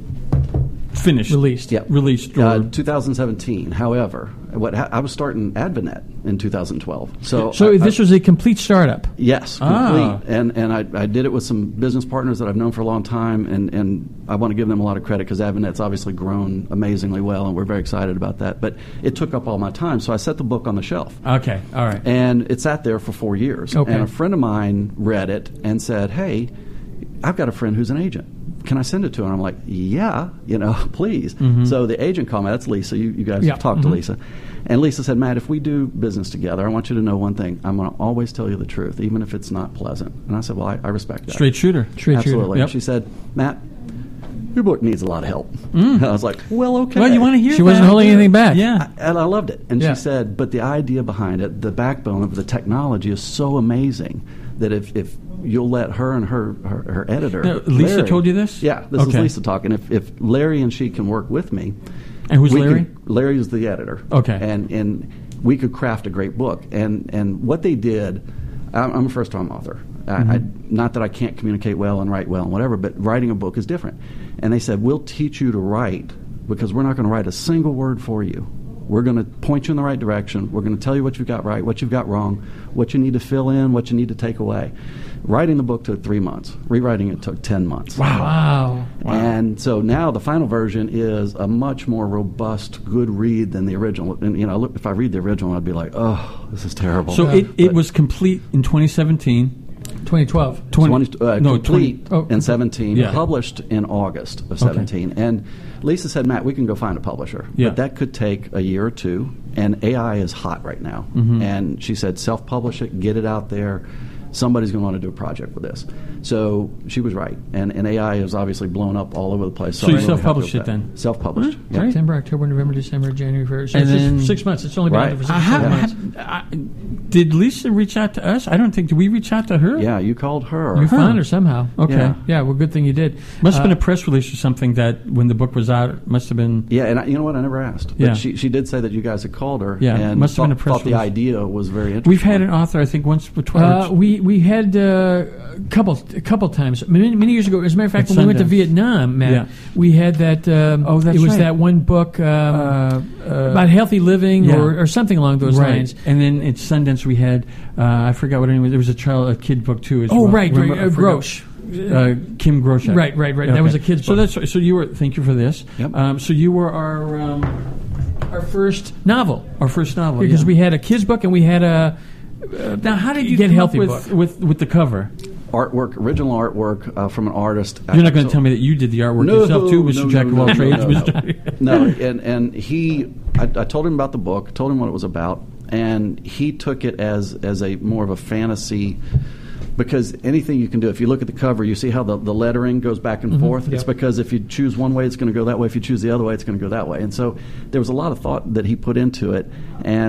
Speaker 2: finished?
Speaker 3: Released.
Speaker 4: Yep.
Speaker 2: Released. Or,
Speaker 4: Uh, twenty seventeen. However, what ha- I was starting AdvaNet in two thousand twelve. So,
Speaker 3: so
Speaker 4: I,
Speaker 3: this
Speaker 4: I,
Speaker 3: was a complete startup.
Speaker 4: yes, complete.
Speaker 2: Ah.
Speaker 4: And and I, I did it with some business partners that I've known for a long time, and, and I want to give them a lot of credit because AdvaNet's obviously grown amazingly well, and we're very excited about that. But it took up all my time, so I set the book on the shelf.
Speaker 2: Okay. All right.
Speaker 4: And it sat there for four years.
Speaker 3: Okay.
Speaker 4: And a friend of mine read it and said, hey, I've got a friend who's an agent. Can I send it to her? And I'm like, yeah, you know, please. So the agent called me. That's Lisa. You, you guys
Speaker 3: Yeah.
Speaker 4: have talked
Speaker 3: Mhm.
Speaker 4: to Lisa. And Lisa said, Matt, if we do business together, I want you to know one thing. I'm going to always tell you the truth, even if it's not pleasant. And I said, well, I, I respect that.
Speaker 2: Straight shooter.
Speaker 3: Straight shooter.
Speaker 4: Absolutely.
Speaker 2: Yep.
Speaker 4: She said, Matt, your book needs a lot of help. And I was like, well, okay.
Speaker 2: Well, you want to hear
Speaker 3: She
Speaker 2: that?
Speaker 3: wasn't holding anything back.
Speaker 2: Yeah.
Speaker 4: And I loved it. And
Speaker 3: Yeah.
Speaker 4: she said, but the idea behind it, the backbone of the technology is so amazing that if, if you'll let her and her, her, her editor.
Speaker 2: Now, Lisa
Speaker 4: Larry-
Speaker 2: told you this?
Speaker 4: Yeah, this
Speaker 2: Okay.
Speaker 4: is Lisa talking. If, if Larry and she can work with me.
Speaker 2: And who's
Speaker 4: we
Speaker 2: Larry?
Speaker 4: Could, Larry is the editor.
Speaker 2: Okay.
Speaker 4: And, and we could craft a great book. And, and what they did, I'm, I'm a first time author. I,
Speaker 2: Mm-hmm.
Speaker 4: I, not that I can't communicate well and write well and whatever, but writing a book is different. And they said, we'll teach you to write because we're not going to write a single word for you. We're going to point you in the right direction. We're going to tell you what you've got right, what you've got wrong, what you need to fill in, what you need to take away. Writing the book took three months. Rewriting it took ten months.
Speaker 3: Wow.
Speaker 4: And so now the final version is a much more robust, good read than the original. And you know, look, if I read the original, I'd be like, "Oh, this is terrible."
Speaker 2: So it, it
Speaker 4: But
Speaker 2: was complete in twenty seventeen.
Speaker 3: twenty twelve.
Speaker 2: twenty,
Speaker 4: twenty, uh,
Speaker 2: no,
Speaker 4: complete
Speaker 3: twenty oh.
Speaker 4: in seventeen,
Speaker 2: Yeah.
Speaker 4: published in August of seventeen. And Lisa said, "Matt, we can go find a publisher,
Speaker 2: Yeah.
Speaker 4: but that could take a year or two. And A I is hot right now."
Speaker 2: Mm-hmm.
Speaker 4: And she said, "Self-publish it, get it out there. Somebody's going to want to do a project with this." So she was right, and, and A I is obviously blown up all over the place.
Speaker 2: So
Speaker 4: I'm
Speaker 2: you
Speaker 4: really happy
Speaker 2: self-published
Speaker 4: with
Speaker 2: it
Speaker 4: that.
Speaker 2: then?
Speaker 4: Self-published.
Speaker 2: Huh?
Speaker 4: yeah.
Speaker 2: Great.
Speaker 3: September, October, November, December, January, February. So
Speaker 2: And
Speaker 3: it's just
Speaker 2: then-
Speaker 3: six months. It's only been
Speaker 4: Right.
Speaker 3: out there for
Speaker 2: Uh,
Speaker 3: six,
Speaker 2: how,
Speaker 3: seven
Speaker 2: how,
Speaker 3: months.
Speaker 2: uh, did Lisa reach out to us? I don't think. Did we reach out to her?
Speaker 4: Yeah, you called her.
Speaker 3: You
Speaker 2: Huh.
Speaker 3: found her somehow. Okay.
Speaker 4: Yeah.
Speaker 3: Yeah. Well, good thing you did.
Speaker 2: Must have
Speaker 3: Uh,
Speaker 2: been a press release or something that when the book was out, it must have been.
Speaker 4: Yeah, and I, you know what? I never asked. But
Speaker 2: Yeah.
Speaker 4: she, she did say that you guys had called her.
Speaker 2: Yeah,
Speaker 4: and
Speaker 2: must have
Speaker 4: thought,
Speaker 2: been a press
Speaker 4: thought the
Speaker 2: release.
Speaker 4: idea was very interesting.
Speaker 2: We've had an author, I think, once or twice.
Speaker 3: Uh, we we had uh, a couple a couple times many, many years ago. As a matter of fact,
Speaker 2: At
Speaker 3: when we went to
Speaker 2: Sundance.
Speaker 3: Vietnam, Matt,
Speaker 2: Yeah.
Speaker 3: we had that. Um,
Speaker 2: Oh, that's
Speaker 3: it was
Speaker 2: right.
Speaker 3: that one book um,
Speaker 2: Uh, uh,
Speaker 3: about healthy living
Speaker 2: yeah.
Speaker 3: or, or something along those
Speaker 2: right.
Speaker 3: lines.
Speaker 2: And then at Sundance we had, uh, I forgot what anyway. There was a child, a kid book too. As
Speaker 3: Oh,
Speaker 2: well.
Speaker 3: right,
Speaker 2: Remember-
Speaker 3: right,
Speaker 2: I
Speaker 3: uh,
Speaker 2: forgot.
Speaker 3: Grosh.
Speaker 2: Uh, Kim Groshek.
Speaker 3: Right, right, right. That was a kid's
Speaker 2: So
Speaker 3: book.
Speaker 2: that's so you were. Thank you for this.
Speaker 4: Yep.
Speaker 2: Um, so you were our um,
Speaker 3: Our first novel,
Speaker 2: our first novel
Speaker 3: because
Speaker 2: yeah.
Speaker 3: we had a kids book and we had a
Speaker 2: Now, how did you
Speaker 3: Get
Speaker 2: come
Speaker 3: Healthy
Speaker 2: up with,
Speaker 3: book.
Speaker 2: with with the cover?
Speaker 4: artwork, original artwork uh, from an artist.
Speaker 2: You're not going to
Speaker 4: So-
Speaker 2: tell me that you did the artwork
Speaker 4: No,
Speaker 2: yourself too, Mister
Speaker 4: no,
Speaker 2: Jack
Speaker 4: no,
Speaker 2: of all
Speaker 4: no,
Speaker 2: trades,
Speaker 4: no,
Speaker 2: Mister
Speaker 4: No, and and he, I, I told him about the book, told him what it was about, and he took it as as a more of a fantasy. Because anything you can do, if you look at the cover, you see how the, the lettering goes back and forth. It's
Speaker 3: yep.
Speaker 4: because if you choose one way, it's going to go that way. If you choose the other way, it's going to go that way. And so there was a lot of thought that he put into it. And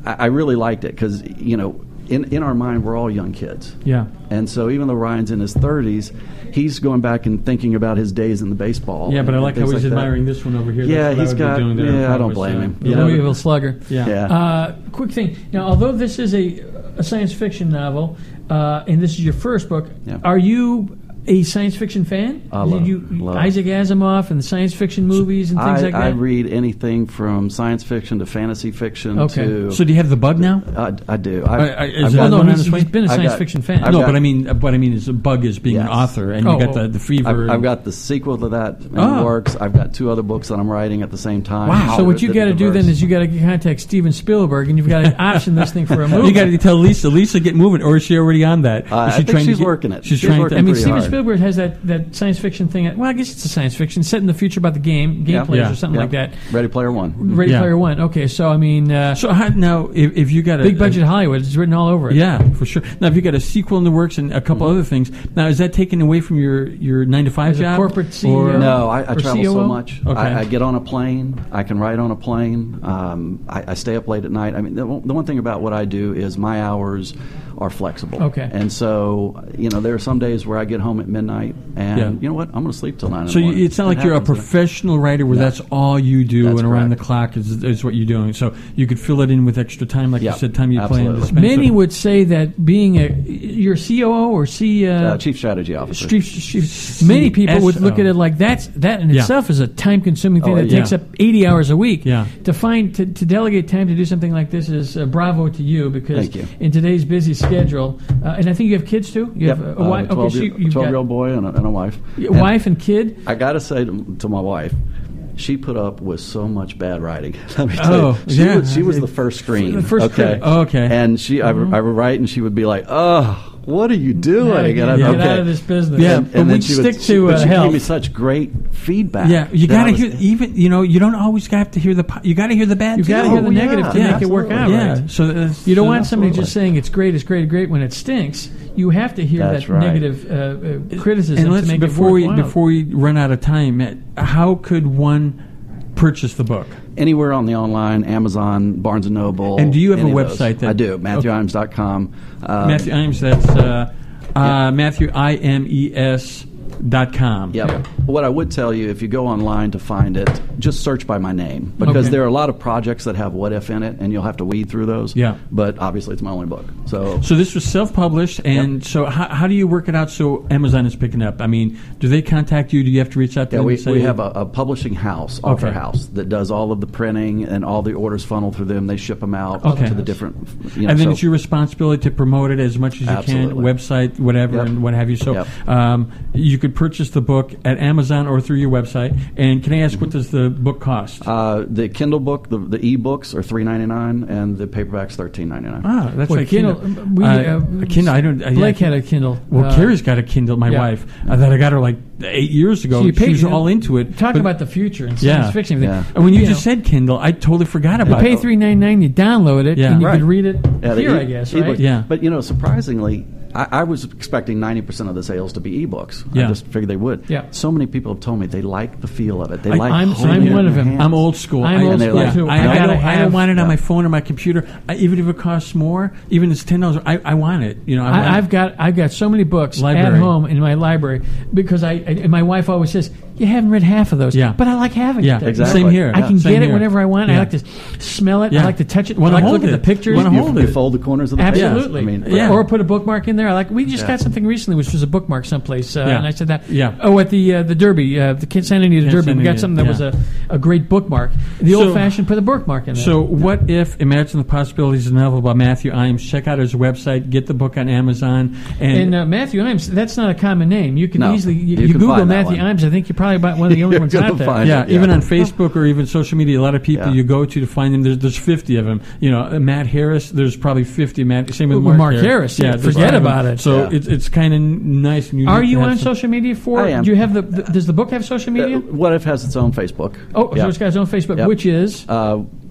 Speaker 4: I, I really liked it because, you know, in, in our mind, we're all young kids.
Speaker 2: Yeah.
Speaker 4: And so even though Ryan's in his thirties, he's going back and thinking about his days in the baseball.
Speaker 2: Yeah, but I
Speaker 4: and
Speaker 2: like how
Speaker 4: things
Speaker 2: he's
Speaker 4: like that.
Speaker 2: admiring this one over here.
Speaker 4: Yeah,
Speaker 2: That's what I
Speaker 4: he's
Speaker 2: would be
Speaker 4: got.
Speaker 2: doing there,
Speaker 4: Yeah, I don't
Speaker 2: was,
Speaker 4: blame
Speaker 2: uh,
Speaker 4: him.
Speaker 3: The
Speaker 4: You know,
Speaker 3: Louisville Slugger.
Speaker 2: Yeah.
Speaker 4: Yeah.
Speaker 3: Uh, quick thing. Now, although this is a, a science fiction novel, uh, and this is your first book,
Speaker 4: Yeah.
Speaker 3: are you a science fiction fan?
Speaker 4: I love-
Speaker 3: Did you
Speaker 4: love.
Speaker 3: Isaac Asimov and the science fiction movies and things
Speaker 4: I,
Speaker 3: like that?
Speaker 4: I read anything from science fiction to fantasy fiction
Speaker 3: Okay.
Speaker 4: to.
Speaker 2: So do you have the bug now?
Speaker 4: I, I do.
Speaker 2: I-
Speaker 4: I,
Speaker 2: I- is
Speaker 4: I've
Speaker 2: that
Speaker 3: well,
Speaker 4: got-
Speaker 3: no,
Speaker 2: one on
Speaker 3: he's,
Speaker 2: its way?
Speaker 3: he's been a
Speaker 4: I've
Speaker 3: science
Speaker 4: got-
Speaker 3: fiction fan.
Speaker 4: I've
Speaker 2: no,
Speaker 4: got-
Speaker 2: but I mean, what I mean is a bug is being
Speaker 4: Yes.
Speaker 2: an author, and
Speaker 3: Oh,
Speaker 2: you got the,
Speaker 3: oh.
Speaker 2: the fever.
Speaker 4: I've, I've got the sequel to that in
Speaker 2: Oh.
Speaker 4: the works. I've got two other books that I'm writing at the same time.
Speaker 2: Wow.
Speaker 3: So what you
Speaker 4: They're
Speaker 3: got to do then
Speaker 4: diverse.
Speaker 3: is you got to contact Steven Spielberg, and you've got to option this thing for a movie.
Speaker 2: You got to tell Lisa. Lisa, get moving, or is she already on that?
Speaker 4: Uh,
Speaker 2: Is
Speaker 4: I
Speaker 2: she
Speaker 4: think
Speaker 2: trying
Speaker 4: she's
Speaker 2: to get,
Speaker 4: working it.
Speaker 2: She's,
Speaker 4: She's
Speaker 2: trying
Speaker 4: working
Speaker 2: to.
Speaker 3: I mean,
Speaker 4: pretty
Speaker 3: Steven
Speaker 4: hard.
Speaker 3: Spielberg has that, that science fiction thing. Well, I guess it's a science fiction set in the future about the game,
Speaker 4: Yeah.
Speaker 3: gameplays
Speaker 2: Yeah.
Speaker 3: or something
Speaker 4: Yeah.
Speaker 3: like that.
Speaker 4: Ready Player One.
Speaker 3: Ready
Speaker 2: Yeah.
Speaker 3: Player One. Okay, so I mean, uh,
Speaker 2: So how, now, if, if you got a
Speaker 3: big budget
Speaker 2: a,
Speaker 3: Hollywood, it's written all over it.
Speaker 2: yeah, for sure. Now, if you got a sequel in the works and a couple other things, now is that taken away from your, your nine to five
Speaker 3: As a
Speaker 2: job?
Speaker 3: corporate C E O?
Speaker 2: Or-
Speaker 4: No, I, I
Speaker 3: Or
Speaker 4: travel
Speaker 3: C O O?
Speaker 4: so much.
Speaker 2: Okay.
Speaker 4: I, I get on a plane. I can write on a plane. Um, I, I stay up late at night. I mean, the, the one thing about what I do is my hours are flexible.
Speaker 3: Okay.
Speaker 4: And so, you know, there are some days where I get home at midnight, and
Speaker 2: Yeah.
Speaker 4: you know what? I'm going to sleep till nine.
Speaker 2: So
Speaker 4: in the
Speaker 2: you,
Speaker 4: morning.
Speaker 2: it's not
Speaker 4: It
Speaker 2: like you're a
Speaker 4: happens.
Speaker 2: professional writer where
Speaker 4: No.
Speaker 2: that's all you do
Speaker 4: That's
Speaker 2: and around
Speaker 4: correct.
Speaker 2: the clock is, is what you're doing. So you could fill it in with extra time, like
Speaker 4: Yeah,
Speaker 2: you said, time you play in the
Speaker 4: absolutely.
Speaker 2: dispenser.
Speaker 3: Many would say that being a you're C O O or C uh,
Speaker 4: Uh, Chief Strategy Officer.
Speaker 3: Chief, chief, many people would look at it like that's that in
Speaker 2: Yeah.
Speaker 3: itself is a time consuming thing
Speaker 4: Oh,
Speaker 3: that
Speaker 4: yeah.
Speaker 3: takes up eighty hours a week.
Speaker 2: Yeah.
Speaker 3: To find to, to delegate time to do something like this is uh, bravo to you because
Speaker 4: Thank you.
Speaker 3: in today's busy schedule, uh, and I think you have kids too. You
Speaker 4: Yep.
Speaker 3: have a,
Speaker 4: Uh,
Speaker 3: wife.
Speaker 4: twelve,
Speaker 3: Okay, so you, you've
Speaker 4: year
Speaker 3: got
Speaker 4: old boy and a, and a wife.
Speaker 3: a
Speaker 4: And
Speaker 3: wife and kid.
Speaker 4: I got to say to, to my wife, she put up with so much bad writing. Let me tell
Speaker 2: Oh,
Speaker 4: you, she,
Speaker 2: yeah.
Speaker 4: was, she was the first screen.
Speaker 3: The first
Speaker 4: okay.
Speaker 3: critic.
Speaker 2: Oh, okay.
Speaker 4: And she, I, would, I would write, and she would be like, "Oh, what are you doing?"
Speaker 3: Gotta
Speaker 4: And
Speaker 3: get,
Speaker 4: I'm,
Speaker 3: get
Speaker 4: okay.
Speaker 3: out of this business.
Speaker 2: Yeah,
Speaker 4: And,
Speaker 2: but
Speaker 4: and then
Speaker 3: we
Speaker 4: she
Speaker 3: stick
Speaker 4: would,
Speaker 3: to
Speaker 4: but
Speaker 3: uh,
Speaker 4: she
Speaker 3: health.
Speaker 4: gave me such great feedback.
Speaker 2: Yeah, you
Speaker 4: that
Speaker 2: got to
Speaker 4: I was-
Speaker 2: hear even you know you don't always have to hear the po- you got to hear the bad.
Speaker 3: You got to
Speaker 2: too.
Speaker 3: hear the
Speaker 4: Oh,
Speaker 3: negative
Speaker 4: yeah,
Speaker 3: to
Speaker 4: yeah,
Speaker 3: make it work out.
Speaker 4: absolutely.
Speaker 2: Yeah,
Speaker 3: Right?
Speaker 2: so that's,
Speaker 3: You don't
Speaker 2: so
Speaker 3: want somebody
Speaker 4: absolutely.
Speaker 3: just saying it's great, it's great, great when it stinks. You have to hear
Speaker 4: That's
Speaker 3: that
Speaker 4: right.
Speaker 3: negative uh, uh, criticism
Speaker 2: And
Speaker 3: to
Speaker 2: let's
Speaker 3: make
Speaker 2: before
Speaker 3: it
Speaker 2: we
Speaker 3: worthwhile.
Speaker 2: before we run out of time, Matt, how could one purchase the book?
Speaker 4: Anywhere on the online, Amazon, Barnes and Noble.
Speaker 2: And do you have
Speaker 4: any
Speaker 2: a
Speaker 4: of those.
Speaker 2: website that-
Speaker 4: I do, Matthew Imes dot com. Uh,
Speaker 2: Matthew Imes, that's uh,
Speaker 4: Yeah.
Speaker 2: uh, Matthew I M E S dot com.
Speaker 4: Yep. What I would tell you, if you go online to find it, just search by my name because
Speaker 2: Okay.
Speaker 4: there are a lot of projects that have "what if" in it, and you'll have to weed through those.
Speaker 2: Yeah.
Speaker 4: But obviously, it's my only book, so.
Speaker 2: So this was self-published, and
Speaker 4: Yep.
Speaker 2: so how, how do you work it out so Amazon is picking up? I mean, do they contact you? Do you have to reach out to
Speaker 4: Yeah,
Speaker 2: them
Speaker 4: we,
Speaker 2: and say,
Speaker 4: we have a, a publishing house, author
Speaker 2: Okay.
Speaker 4: house, that does all of the printing and all the orders funnel through them. They ship them out
Speaker 2: Okay.
Speaker 4: to the different. You know,
Speaker 2: and then
Speaker 4: so-
Speaker 2: it's your responsibility to promote it as much as you
Speaker 4: Absolutely.
Speaker 2: can, website, whatever,
Speaker 4: Yep.
Speaker 2: and what have you. So
Speaker 4: Yep.
Speaker 2: um, you could purchase the book at Amazon or through your website. And can I ask, what does the book cost?
Speaker 4: Uh, the Kindle book, the, the e-books are three ninety nine, and the paperbacks thirteen ninety nine.
Speaker 2: ah, that's
Speaker 3: Well,
Speaker 2: right,
Speaker 3: Kindle,
Speaker 2: Kindle.
Speaker 3: we,
Speaker 2: Uh,
Speaker 3: uh,
Speaker 2: a Kindle. I don't. Uh, yeah,
Speaker 3: Blake
Speaker 2: I
Speaker 3: had
Speaker 2: can't-
Speaker 3: a Kindle.
Speaker 2: Well,
Speaker 3: Uh,
Speaker 2: Carrie's got a Kindle. My
Speaker 3: yeah.
Speaker 2: wife, uh, that I got her like eight years ago.
Speaker 3: So you
Speaker 2: she
Speaker 3: pay-
Speaker 2: was all into it.
Speaker 3: Talk
Speaker 2: but-
Speaker 3: about the future and
Speaker 2: Yeah.
Speaker 3: science fiction.
Speaker 4: Yeah.
Speaker 2: And when you,
Speaker 3: You
Speaker 2: just
Speaker 3: know.
Speaker 2: said Kindle, I totally forgot
Speaker 3: You
Speaker 2: about
Speaker 3: pay
Speaker 2: it.
Speaker 3: three ninety nine, you download it,
Speaker 2: Yeah.
Speaker 3: and you
Speaker 4: Right.
Speaker 3: could read it
Speaker 4: Yeah, the
Speaker 3: here,
Speaker 4: e-
Speaker 3: I guess,
Speaker 4: ebook.
Speaker 3: right?
Speaker 2: Yeah.
Speaker 4: But you know, surprisingly, I, I was expecting ninety percent of the sales to be ebooks.
Speaker 2: Yeah.
Speaker 4: I just figured they would.
Speaker 3: Yeah.
Speaker 4: So many people have told me they like the feel of it. They
Speaker 2: I-
Speaker 4: like.
Speaker 3: I'm-
Speaker 4: holding
Speaker 3: I'm
Speaker 4: it in
Speaker 3: one of
Speaker 4: their
Speaker 3: them.
Speaker 4: hands.
Speaker 2: I'm old school.
Speaker 3: I'm
Speaker 2: I,
Speaker 3: old
Speaker 4: school,
Speaker 2: yeah,
Speaker 3: too.
Speaker 2: I,
Speaker 3: I
Speaker 2: I,
Speaker 3: gotta
Speaker 2: don't, I
Speaker 3: have-
Speaker 2: don't want it on
Speaker 4: yeah.
Speaker 2: my phone or my computer. I, even if it costs more, even if it's ten dollars, I, I want it. You know, I want
Speaker 3: I,
Speaker 2: it.
Speaker 3: I've got I've got so many books
Speaker 2: Library.
Speaker 3: at home in my library because I, I and my wife always says you haven't read half of those.
Speaker 2: Yeah.
Speaker 3: But I like having
Speaker 2: Yeah,
Speaker 3: it. there.
Speaker 4: exactly.
Speaker 2: Same here.
Speaker 3: I can
Speaker 2: Same
Speaker 3: get it
Speaker 2: here.
Speaker 3: whenever I want. I
Speaker 2: Yeah.
Speaker 3: like to smell it.
Speaker 2: Yeah.
Speaker 3: I like to touch it.
Speaker 2: Wanna
Speaker 3: I like to
Speaker 2: hold
Speaker 3: look at
Speaker 2: it.
Speaker 3: the pictures.
Speaker 2: Wanna
Speaker 4: You,
Speaker 2: hold
Speaker 4: you
Speaker 2: it.
Speaker 4: fold the corners of the pages.
Speaker 3: Absolutely.
Speaker 4: I mean,
Speaker 2: Yeah.
Speaker 3: Or put a bookmark in there. I like. We just
Speaker 4: Yeah.
Speaker 3: got something recently, which was a bookmark someplace, uh,
Speaker 2: Yeah.
Speaker 3: and I said that.
Speaker 2: Yeah.
Speaker 3: Oh, at the uh, the Derby, uh, the Kid Santa Anita
Speaker 2: Yeah,
Speaker 3: Derby,
Speaker 2: Santa
Speaker 3: we got
Speaker 2: Anita,
Speaker 3: something that was
Speaker 2: yeah.
Speaker 3: a, a great bookmark. The
Speaker 2: So-
Speaker 3: old fashioned put a bookmark in there.
Speaker 2: So, what if Imagine the Possibilities is a novel by Matthew Imes? Check out his website, get the book on Amazon, and,
Speaker 3: and uh, Matthew Imes, that's not a common name. You can
Speaker 4: No,
Speaker 3: easily you,
Speaker 4: you
Speaker 3: you
Speaker 4: can
Speaker 3: Google
Speaker 4: find that
Speaker 3: Matthew
Speaker 4: one.
Speaker 3: Imes. I think you're probably about one of the only
Speaker 4: You're
Speaker 3: ones
Speaker 4: gonna
Speaker 3: out there.
Speaker 4: find
Speaker 2: yeah,
Speaker 4: it,
Speaker 2: even
Speaker 4: yeah.
Speaker 2: on Facebook or even social media, a lot of people
Speaker 4: Yeah.
Speaker 2: you go to to find them. There's, there's fifty of them. You know, uh, Matt Harris. There's probably fifty. Matt. Same with
Speaker 3: Well,
Speaker 2: Mark,
Speaker 3: Mark Harris, yeah,
Speaker 2: there's
Speaker 3: forget
Speaker 2: five of them.
Speaker 3: about it.
Speaker 2: So
Speaker 4: Yeah.
Speaker 2: it's it's kind of nice and unique.
Speaker 3: Are
Speaker 2: to
Speaker 3: you
Speaker 2: have
Speaker 3: on
Speaker 2: some-
Speaker 3: social media for?
Speaker 4: I am.
Speaker 3: Do you have the, the? Does the book have social media?
Speaker 4: Uh, What If has its own Facebook.
Speaker 3: oh,
Speaker 4: Yeah.
Speaker 3: so it's got its own Facebook,
Speaker 4: Yep.
Speaker 3: which is
Speaker 4: Uh,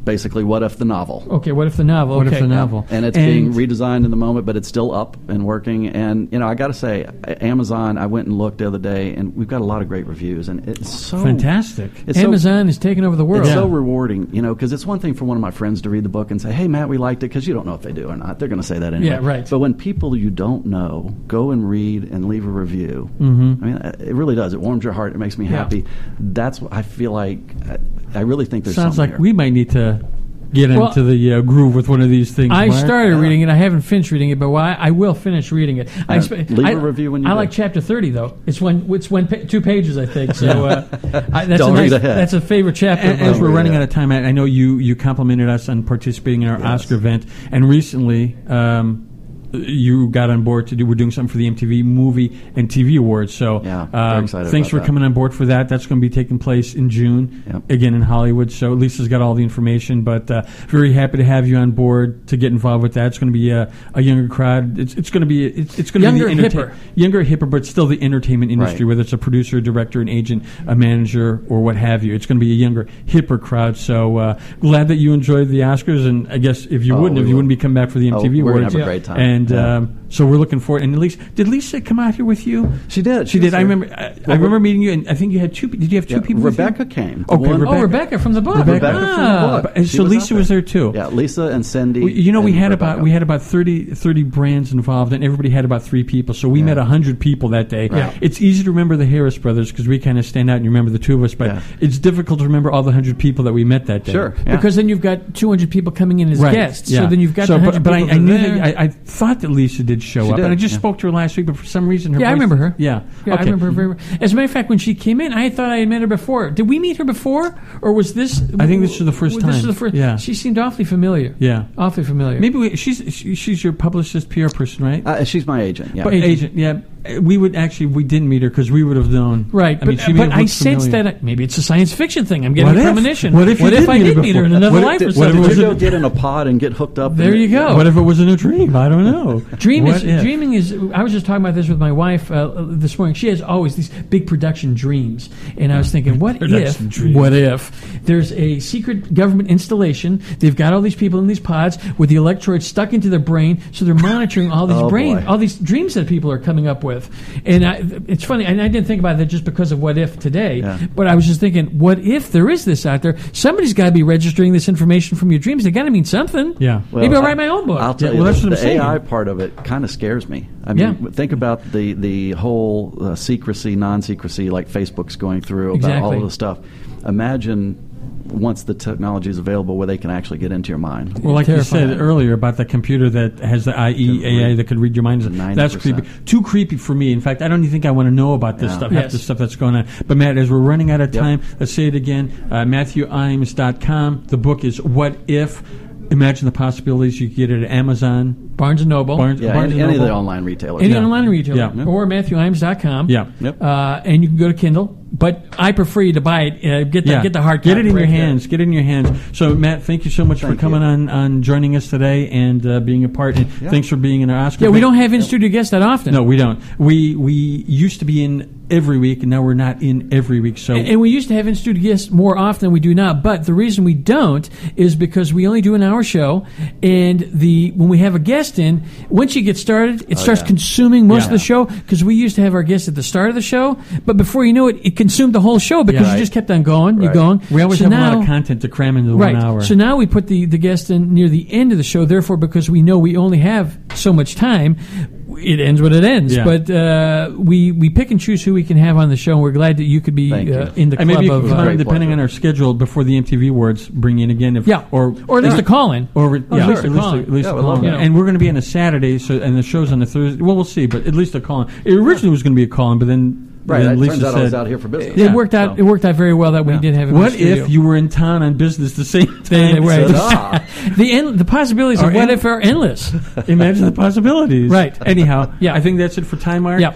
Speaker 4: basically What If the Novel.
Speaker 3: Okay, What If the Novel?
Speaker 2: What
Speaker 3: okay.
Speaker 2: If the Novel?
Speaker 4: And it's
Speaker 2: And-
Speaker 4: being redesigned in the moment, but it's still up and working. And, you know, I got to say, Amazon, I went and looked the other day, and we've got a lot of great reviews. And it's so...
Speaker 2: Fantastic.
Speaker 4: It's so-
Speaker 3: Amazon is taking over the world.
Speaker 4: It's
Speaker 2: Yeah.
Speaker 4: so rewarding, you know, because it's one thing for one of my friends to read the book and say, hey, Matt, we liked it, because you don't know if they do or not. They're going to say that anyway.
Speaker 3: Yeah, right.
Speaker 4: But when people you don't know go and read and leave a review,
Speaker 2: Mm-hmm.
Speaker 4: I mean, it really does. It warms your heart. It makes me
Speaker 3: Yeah.
Speaker 4: happy. That's what I feel like. I, I really think there's
Speaker 2: Sounds
Speaker 4: something
Speaker 2: like
Speaker 4: here.
Speaker 2: we might need to get
Speaker 3: Well,
Speaker 2: into the uh, groove with one of these things.
Speaker 3: I
Speaker 2: Mark.
Speaker 3: started reading it. I haven't finished reading it, but why I will finish reading it. I
Speaker 4: Uh,
Speaker 3: spe-
Speaker 4: leave
Speaker 3: I-
Speaker 4: a review when you
Speaker 3: I
Speaker 4: do.
Speaker 3: like chapter thirty though. It's one. It's one. Pa- two pages, I think. So uh, I, that's
Speaker 4: Don't
Speaker 3: a nice,
Speaker 4: read ahead.
Speaker 3: That's a favorite chapter.
Speaker 2: And
Speaker 3: of
Speaker 2: as
Speaker 3: mine.
Speaker 2: we're
Speaker 4: read
Speaker 2: running
Speaker 4: that.
Speaker 2: out of time, I, I know you, you complimented us on participating in our
Speaker 4: Yes.
Speaker 2: Oscar event, and recently um, you got on board to do. We're doing something for the M T V Movie and T V Awards. So,
Speaker 4: Yeah, very
Speaker 2: um,
Speaker 4: excited
Speaker 2: thanks
Speaker 4: about
Speaker 2: for
Speaker 4: that.
Speaker 2: coming on board for that. That's going to be taking place in June,
Speaker 4: Yep.
Speaker 2: again in Hollywood. So Lisa's got all the information, but uh, very happy to have you on board to get involved with that. It's going to be a, a younger crowd. It's, it's going to be it's, it's going to
Speaker 3: Younger,
Speaker 2: be the entertain-
Speaker 3: hipper.
Speaker 2: younger, hipper, but still the entertainment industry.
Speaker 4: Right.
Speaker 2: Whether it's a producer, director, an agent, a manager, or what have you, it's going to be a younger, hipper crowd. So uh, glad that you enjoyed the Oscars, and I guess if you
Speaker 4: Oh,
Speaker 2: wouldn't,
Speaker 4: we
Speaker 2: if you
Speaker 4: will.
Speaker 2: wouldn't be coming back for the M T V
Speaker 4: Oh, we're gonna
Speaker 2: Awards.
Speaker 4: have a great time.
Speaker 2: And
Speaker 4: Yeah.
Speaker 2: um, so we're looking forward. And Lisa, did Lisa come out here with you?
Speaker 4: She did.
Speaker 2: She
Speaker 4: was
Speaker 2: did. I
Speaker 4: here.
Speaker 2: remember. I, I
Speaker 4: Well,
Speaker 2: remember meeting you, and I think you had two. Did you have two
Speaker 4: Yeah,
Speaker 2: people? with you?
Speaker 4: Rebecca came. The
Speaker 2: Okay,
Speaker 4: one-
Speaker 2: Rebecca.
Speaker 3: Oh, Rebecca from the book.
Speaker 2: Rebecca
Speaker 4: Rebecca
Speaker 2: from
Speaker 4: from
Speaker 3: Ah.
Speaker 4: the book.
Speaker 2: And
Speaker 4: She
Speaker 2: so
Speaker 4: was
Speaker 2: Lisa
Speaker 4: out
Speaker 2: was
Speaker 4: there.
Speaker 2: there too.
Speaker 4: Yeah, Lisa and Cindy.
Speaker 2: We- You know, we
Speaker 4: and
Speaker 2: had
Speaker 4: Rebecca.
Speaker 2: about we had about thirty, thirty brands involved, and everybody had about three people. So we
Speaker 4: Yeah.
Speaker 2: met a hundred people that day.
Speaker 4: Right.
Speaker 2: It's easy to remember the Harris brothers because we kind of stand out and you remember the two of us. But
Speaker 4: Yeah.
Speaker 2: it's difficult to remember all the hundred people that we met that day.
Speaker 4: Sure. Yeah.
Speaker 3: Because then you've got two hundred people coming in as
Speaker 2: Right.
Speaker 3: guests.
Speaker 2: Yeah.
Speaker 3: So then you've got
Speaker 2: so,
Speaker 3: the
Speaker 2: but,
Speaker 3: one hundred
Speaker 2: but I,
Speaker 3: people
Speaker 2: I knew
Speaker 3: there.
Speaker 2: that I, I thought that Lisa did show
Speaker 4: She
Speaker 2: up,
Speaker 4: did,
Speaker 2: and I just
Speaker 4: yeah.
Speaker 2: spoke to her last week. But for some reason, her
Speaker 3: Yeah, I
Speaker 2: voice-
Speaker 3: remember her.
Speaker 2: Yeah,
Speaker 3: Yeah, I
Speaker 2: Okay.
Speaker 3: remember her very well. As a matter of fact, when she came in, I thought I had met her before. Did we meet her before, or was this?
Speaker 2: I think this was the first
Speaker 3: This
Speaker 2: time.
Speaker 3: was the first.
Speaker 2: Yeah.
Speaker 3: She seemed awfully familiar.
Speaker 2: Yeah.
Speaker 3: Awfully familiar.
Speaker 2: Maybe we, she's she, she's your publicist, P R person, right?
Speaker 4: Uh, she's my agent. Yeah.
Speaker 2: But agent, yeah. We would actually we didn't meet her because we would have known.
Speaker 3: Right,
Speaker 2: I mean,
Speaker 3: but,
Speaker 2: she may
Speaker 3: but
Speaker 2: have
Speaker 3: I
Speaker 2: looked
Speaker 3: sense
Speaker 2: familiar.
Speaker 3: that I, maybe it's a science fiction thing. I'm getting
Speaker 2: What
Speaker 3: a
Speaker 2: if?
Speaker 3: premonition.
Speaker 2: What if you
Speaker 3: what
Speaker 2: did
Speaker 3: if I
Speaker 2: meet her
Speaker 3: did meet her in
Speaker 2: before?
Speaker 3: another
Speaker 2: What if
Speaker 3: life
Speaker 2: did-
Speaker 3: or
Speaker 2: what if
Speaker 3: something?
Speaker 2: it
Speaker 4: Did
Speaker 2: was
Speaker 4: you
Speaker 2: a-
Speaker 4: go get in a pod and get hooked up?
Speaker 3: There
Speaker 4: and-
Speaker 3: you go.
Speaker 2: What if it was in a dream? I don't know.
Speaker 3: Dream
Speaker 2: What
Speaker 3: is
Speaker 2: if?
Speaker 3: dreaming is. I was just talking about this with my wife uh, this morning. She has always these big production dreams, and I was thinking, what if?
Speaker 2: Production dreams.
Speaker 3: What if there's a secret government installation? They've got all these people in these pods with the electrodes stuck into their brain, so they're monitoring all these
Speaker 4: Oh,
Speaker 3: brain,
Speaker 4: boy.
Speaker 3: all these dreams that people are coming up with. And I, it's funny, and I didn't think about that just because of what if today,
Speaker 4: Yeah.
Speaker 3: but I was just thinking, what if there is this out there? Somebody's got to be registering this information from your dreams. They got to mean something.
Speaker 2: Yeah.
Speaker 4: Well,
Speaker 3: Maybe I'll
Speaker 4: I-
Speaker 3: write my own book.
Speaker 4: I'll tell
Speaker 2: Yeah,
Speaker 4: you,
Speaker 2: well, that's
Speaker 4: the,
Speaker 2: what I'm
Speaker 4: the
Speaker 2: saying.
Speaker 4: A I part of it kind of scares me. I mean,
Speaker 3: Yeah.
Speaker 4: think about the the whole uh, secrecy, non-secrecy, like Facebook's going through about all
Speaker 3: Exactly.
Speaker 4: of the stuff. Imagine once the technology is available where they can actually get into your mind.
Speaker 2: Well, like
Speaker 3: Terrifying.
Speaker 2: you said earlier about the computer that has the I E A I
Speaker 4: read
Speaker 2: that could read your mind,
Speaker 4: ninety
Speaker 2: that's
Speaker 4: percent.
Speaker 2: creepy. Too creepy for me. In fact, I don't even think I want to know about this
Speaker 4: Yeah.
Speaker 2: stuff, half
Speaker 3: Yes.
Speaker 2: the stuff that's going on. But Matt, as we're running out of
Speaker 4: Yep.
Speaker 2: time, let's say it again. Uh, Matthew Imes dot com. The book is What If? Imagine the possibilities. You can get it at Amazon,
Speaker 3: Barnes and Noble.
Speaker 2: Barnes,
Speaker 4: Yeah,
Speaker 2: Barnes
Speaker 4: any,
Speaker 2: and
Speaker 4: any of
Speaker 2: Noble.
Speaker 4: the online retailers.
Speaker 3: Any
Speaker 2: Yeah.
Speaker 3: online retailer,
Speaker 2: Yeah.
Speaker 3: or Matthew Imes dot com.
Speaker 2: Yeah.
Speaker 4: Yep.
Speaker 3: Uh, and you can go to Kindle, but I prefer you to buy it. Uh, get the
Speaker 2: Yeah.
Speaker 3: get the hard
Speaker 2: Get it
Speaker 3: copy
Speaker 2: in your
Speaker 3: right there.
Speaker 2: hands. Get it in your hands. So, Matt, thank you so much
Speaker 4: Thank
Speaker 2: for coming
Speaker 4: you.
Speaker 2: on, on joining us today and uh, being a part. And
Speaker 4: Yeah.
Speaker 2: thanks for being in our Oscar.
Speaker 3: Yeah, we
Speaker 2: event.
Speaker 3: don't have in studio guests that often.
Speaker 2: No, we don't. We we used to be in every week, and now we're not in every week. So
Speaker 3: And, and we used to have in studio guests more often than we do now. But the reason we don't is because we only do an hour show, and the when we have a guest in, once you get started, it starts
Speaker 4: yeah.
Speaker 3: consuming most
Speaker 2: Yeah.
Speaker 3: of the show. Because we used to have our guests at the start of the show, but before you know it, it consumed the whole show because
Speaker 2: Yeah.
Speaker 3: you just kept on going, you're
Speaker 4: Right.
Speaker 3: going.
Speaker 2: we always
Speaker 3: So
Speaker 2: have a
Speaker 3: now-
Speaker 2: lot of content to cram into the
Speaker 3: Right.
Speaker 2: one hour.
Speaker 3: So now we put the, the guest in near the end of the show. Therefore, because we know we only have so much time, it ends when it ends.
Speaker 2: Yeah.
Speaker 3: But uh, we we pick and choose who we can have on the show. And we're glad that you could be
Speaker 4: Thank you.
Speaker 3: uh, in the
Speaker 2: and
Speaker 3: club
Speaker 2: maybe you
Speaker 3: of.
Speaker 2: can come
Speaker 3: Uh,
Speaker 2: on,
Speaker 4: Great
Speaker 2: depending
Speaker 4: pleasure.
Speaker 2: on our schedule before the M T V Awards. Bring you in again, if
Speaker 3: yeah,
Speaker 2: or
Speaker 3: or at least a call in.
Speaker 2: Or,
Speaker 3: Oh,
Speaker 2: yeah,
Speaker 3: at least a
Speaker 2: at least
Speaker 3: call-in.
Speaker 2: at least
Speaker 4: Yeah,
Speaker 2: a
Speaker 4: we'd love
Speaker 2: call-in.
Speaker 3: that.
Speaker 2: And we're going to be on a Saturday, so and the show's on a Thursday. Well, we'll see, but at least a call-in. It originally was going to be a call-in, but then
Speaker 4: Right.
Speaker 2: then
Speaker 4: It
Speaker 2: Lisa
Speaker 4: turns out
Speaker 2: said,
Speaker 4: I was out here for business.
Speaker 3: It worked out.
Speaker 4: So-
Speaker 3: It worked out very well that we did have. Him
Speaker 2: What
Speaker 3: in the studio.
Speaker 2: if you were in town on business the same
Speaker 3: They-
Speaker 2: time?
Speaker 3: right.
Speaker 4: Ta-da.
Speaker 3: the end, the possibilities
Speaker 2: Are
Speaker 3: of what
Speaker 2: en-
Speaker 3: if are endless.
Speaker 2: Imagine the possibilities.
Speaker 3: Right.
Speaker 2: Anyhow,
Speaker 3: Yeah.
Speaker 2: I think that's it for time, Mark.
Speaker 3: Yeah.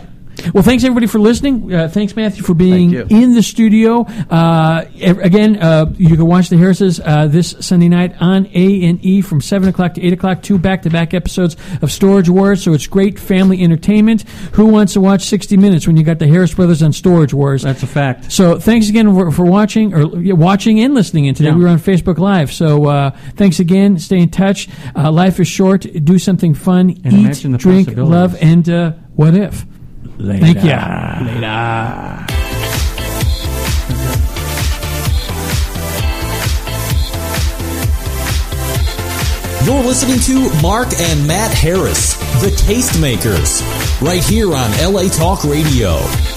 Speaker 3: Well, thanks everybody for listening. Uh, thanks, Matthew, for being
Speaker 4: Thank you.
Speaker 3: in the studio. Uh, ev- again, uh, you can watch the Harrises uh, this Sunday night on A and E from seven o'clock to eight o'clock, two back-to-back episodes of Storage Wars, so it's great family entertainment. Who wants to watch sixty minutes when you got the Harris Brothers on Storage Wars?
Speaker 2: That's a fact.
Speaker 3: So thanks again for, for watching, or yeah, watching and listening in today.
Speaker 2: Yeah.
Speaker 3: We were on Facebook Live. So uh, thanks again. Stay in touch. Uh, life is short. Do something fun.
Speaker 2: And
Speaker 3: Eat,
Speaker 2: imagine the
Speaker 3: drink,
Speaker 2: possibilities.
Speaker 3: love, and uh, what if?
Speaker 2: Later.
Speaker 3: Thank you. Later.
Speaker 1: You're listening to Mark and Matt Harris, the Tastemakers, right here on L A Talk Radio.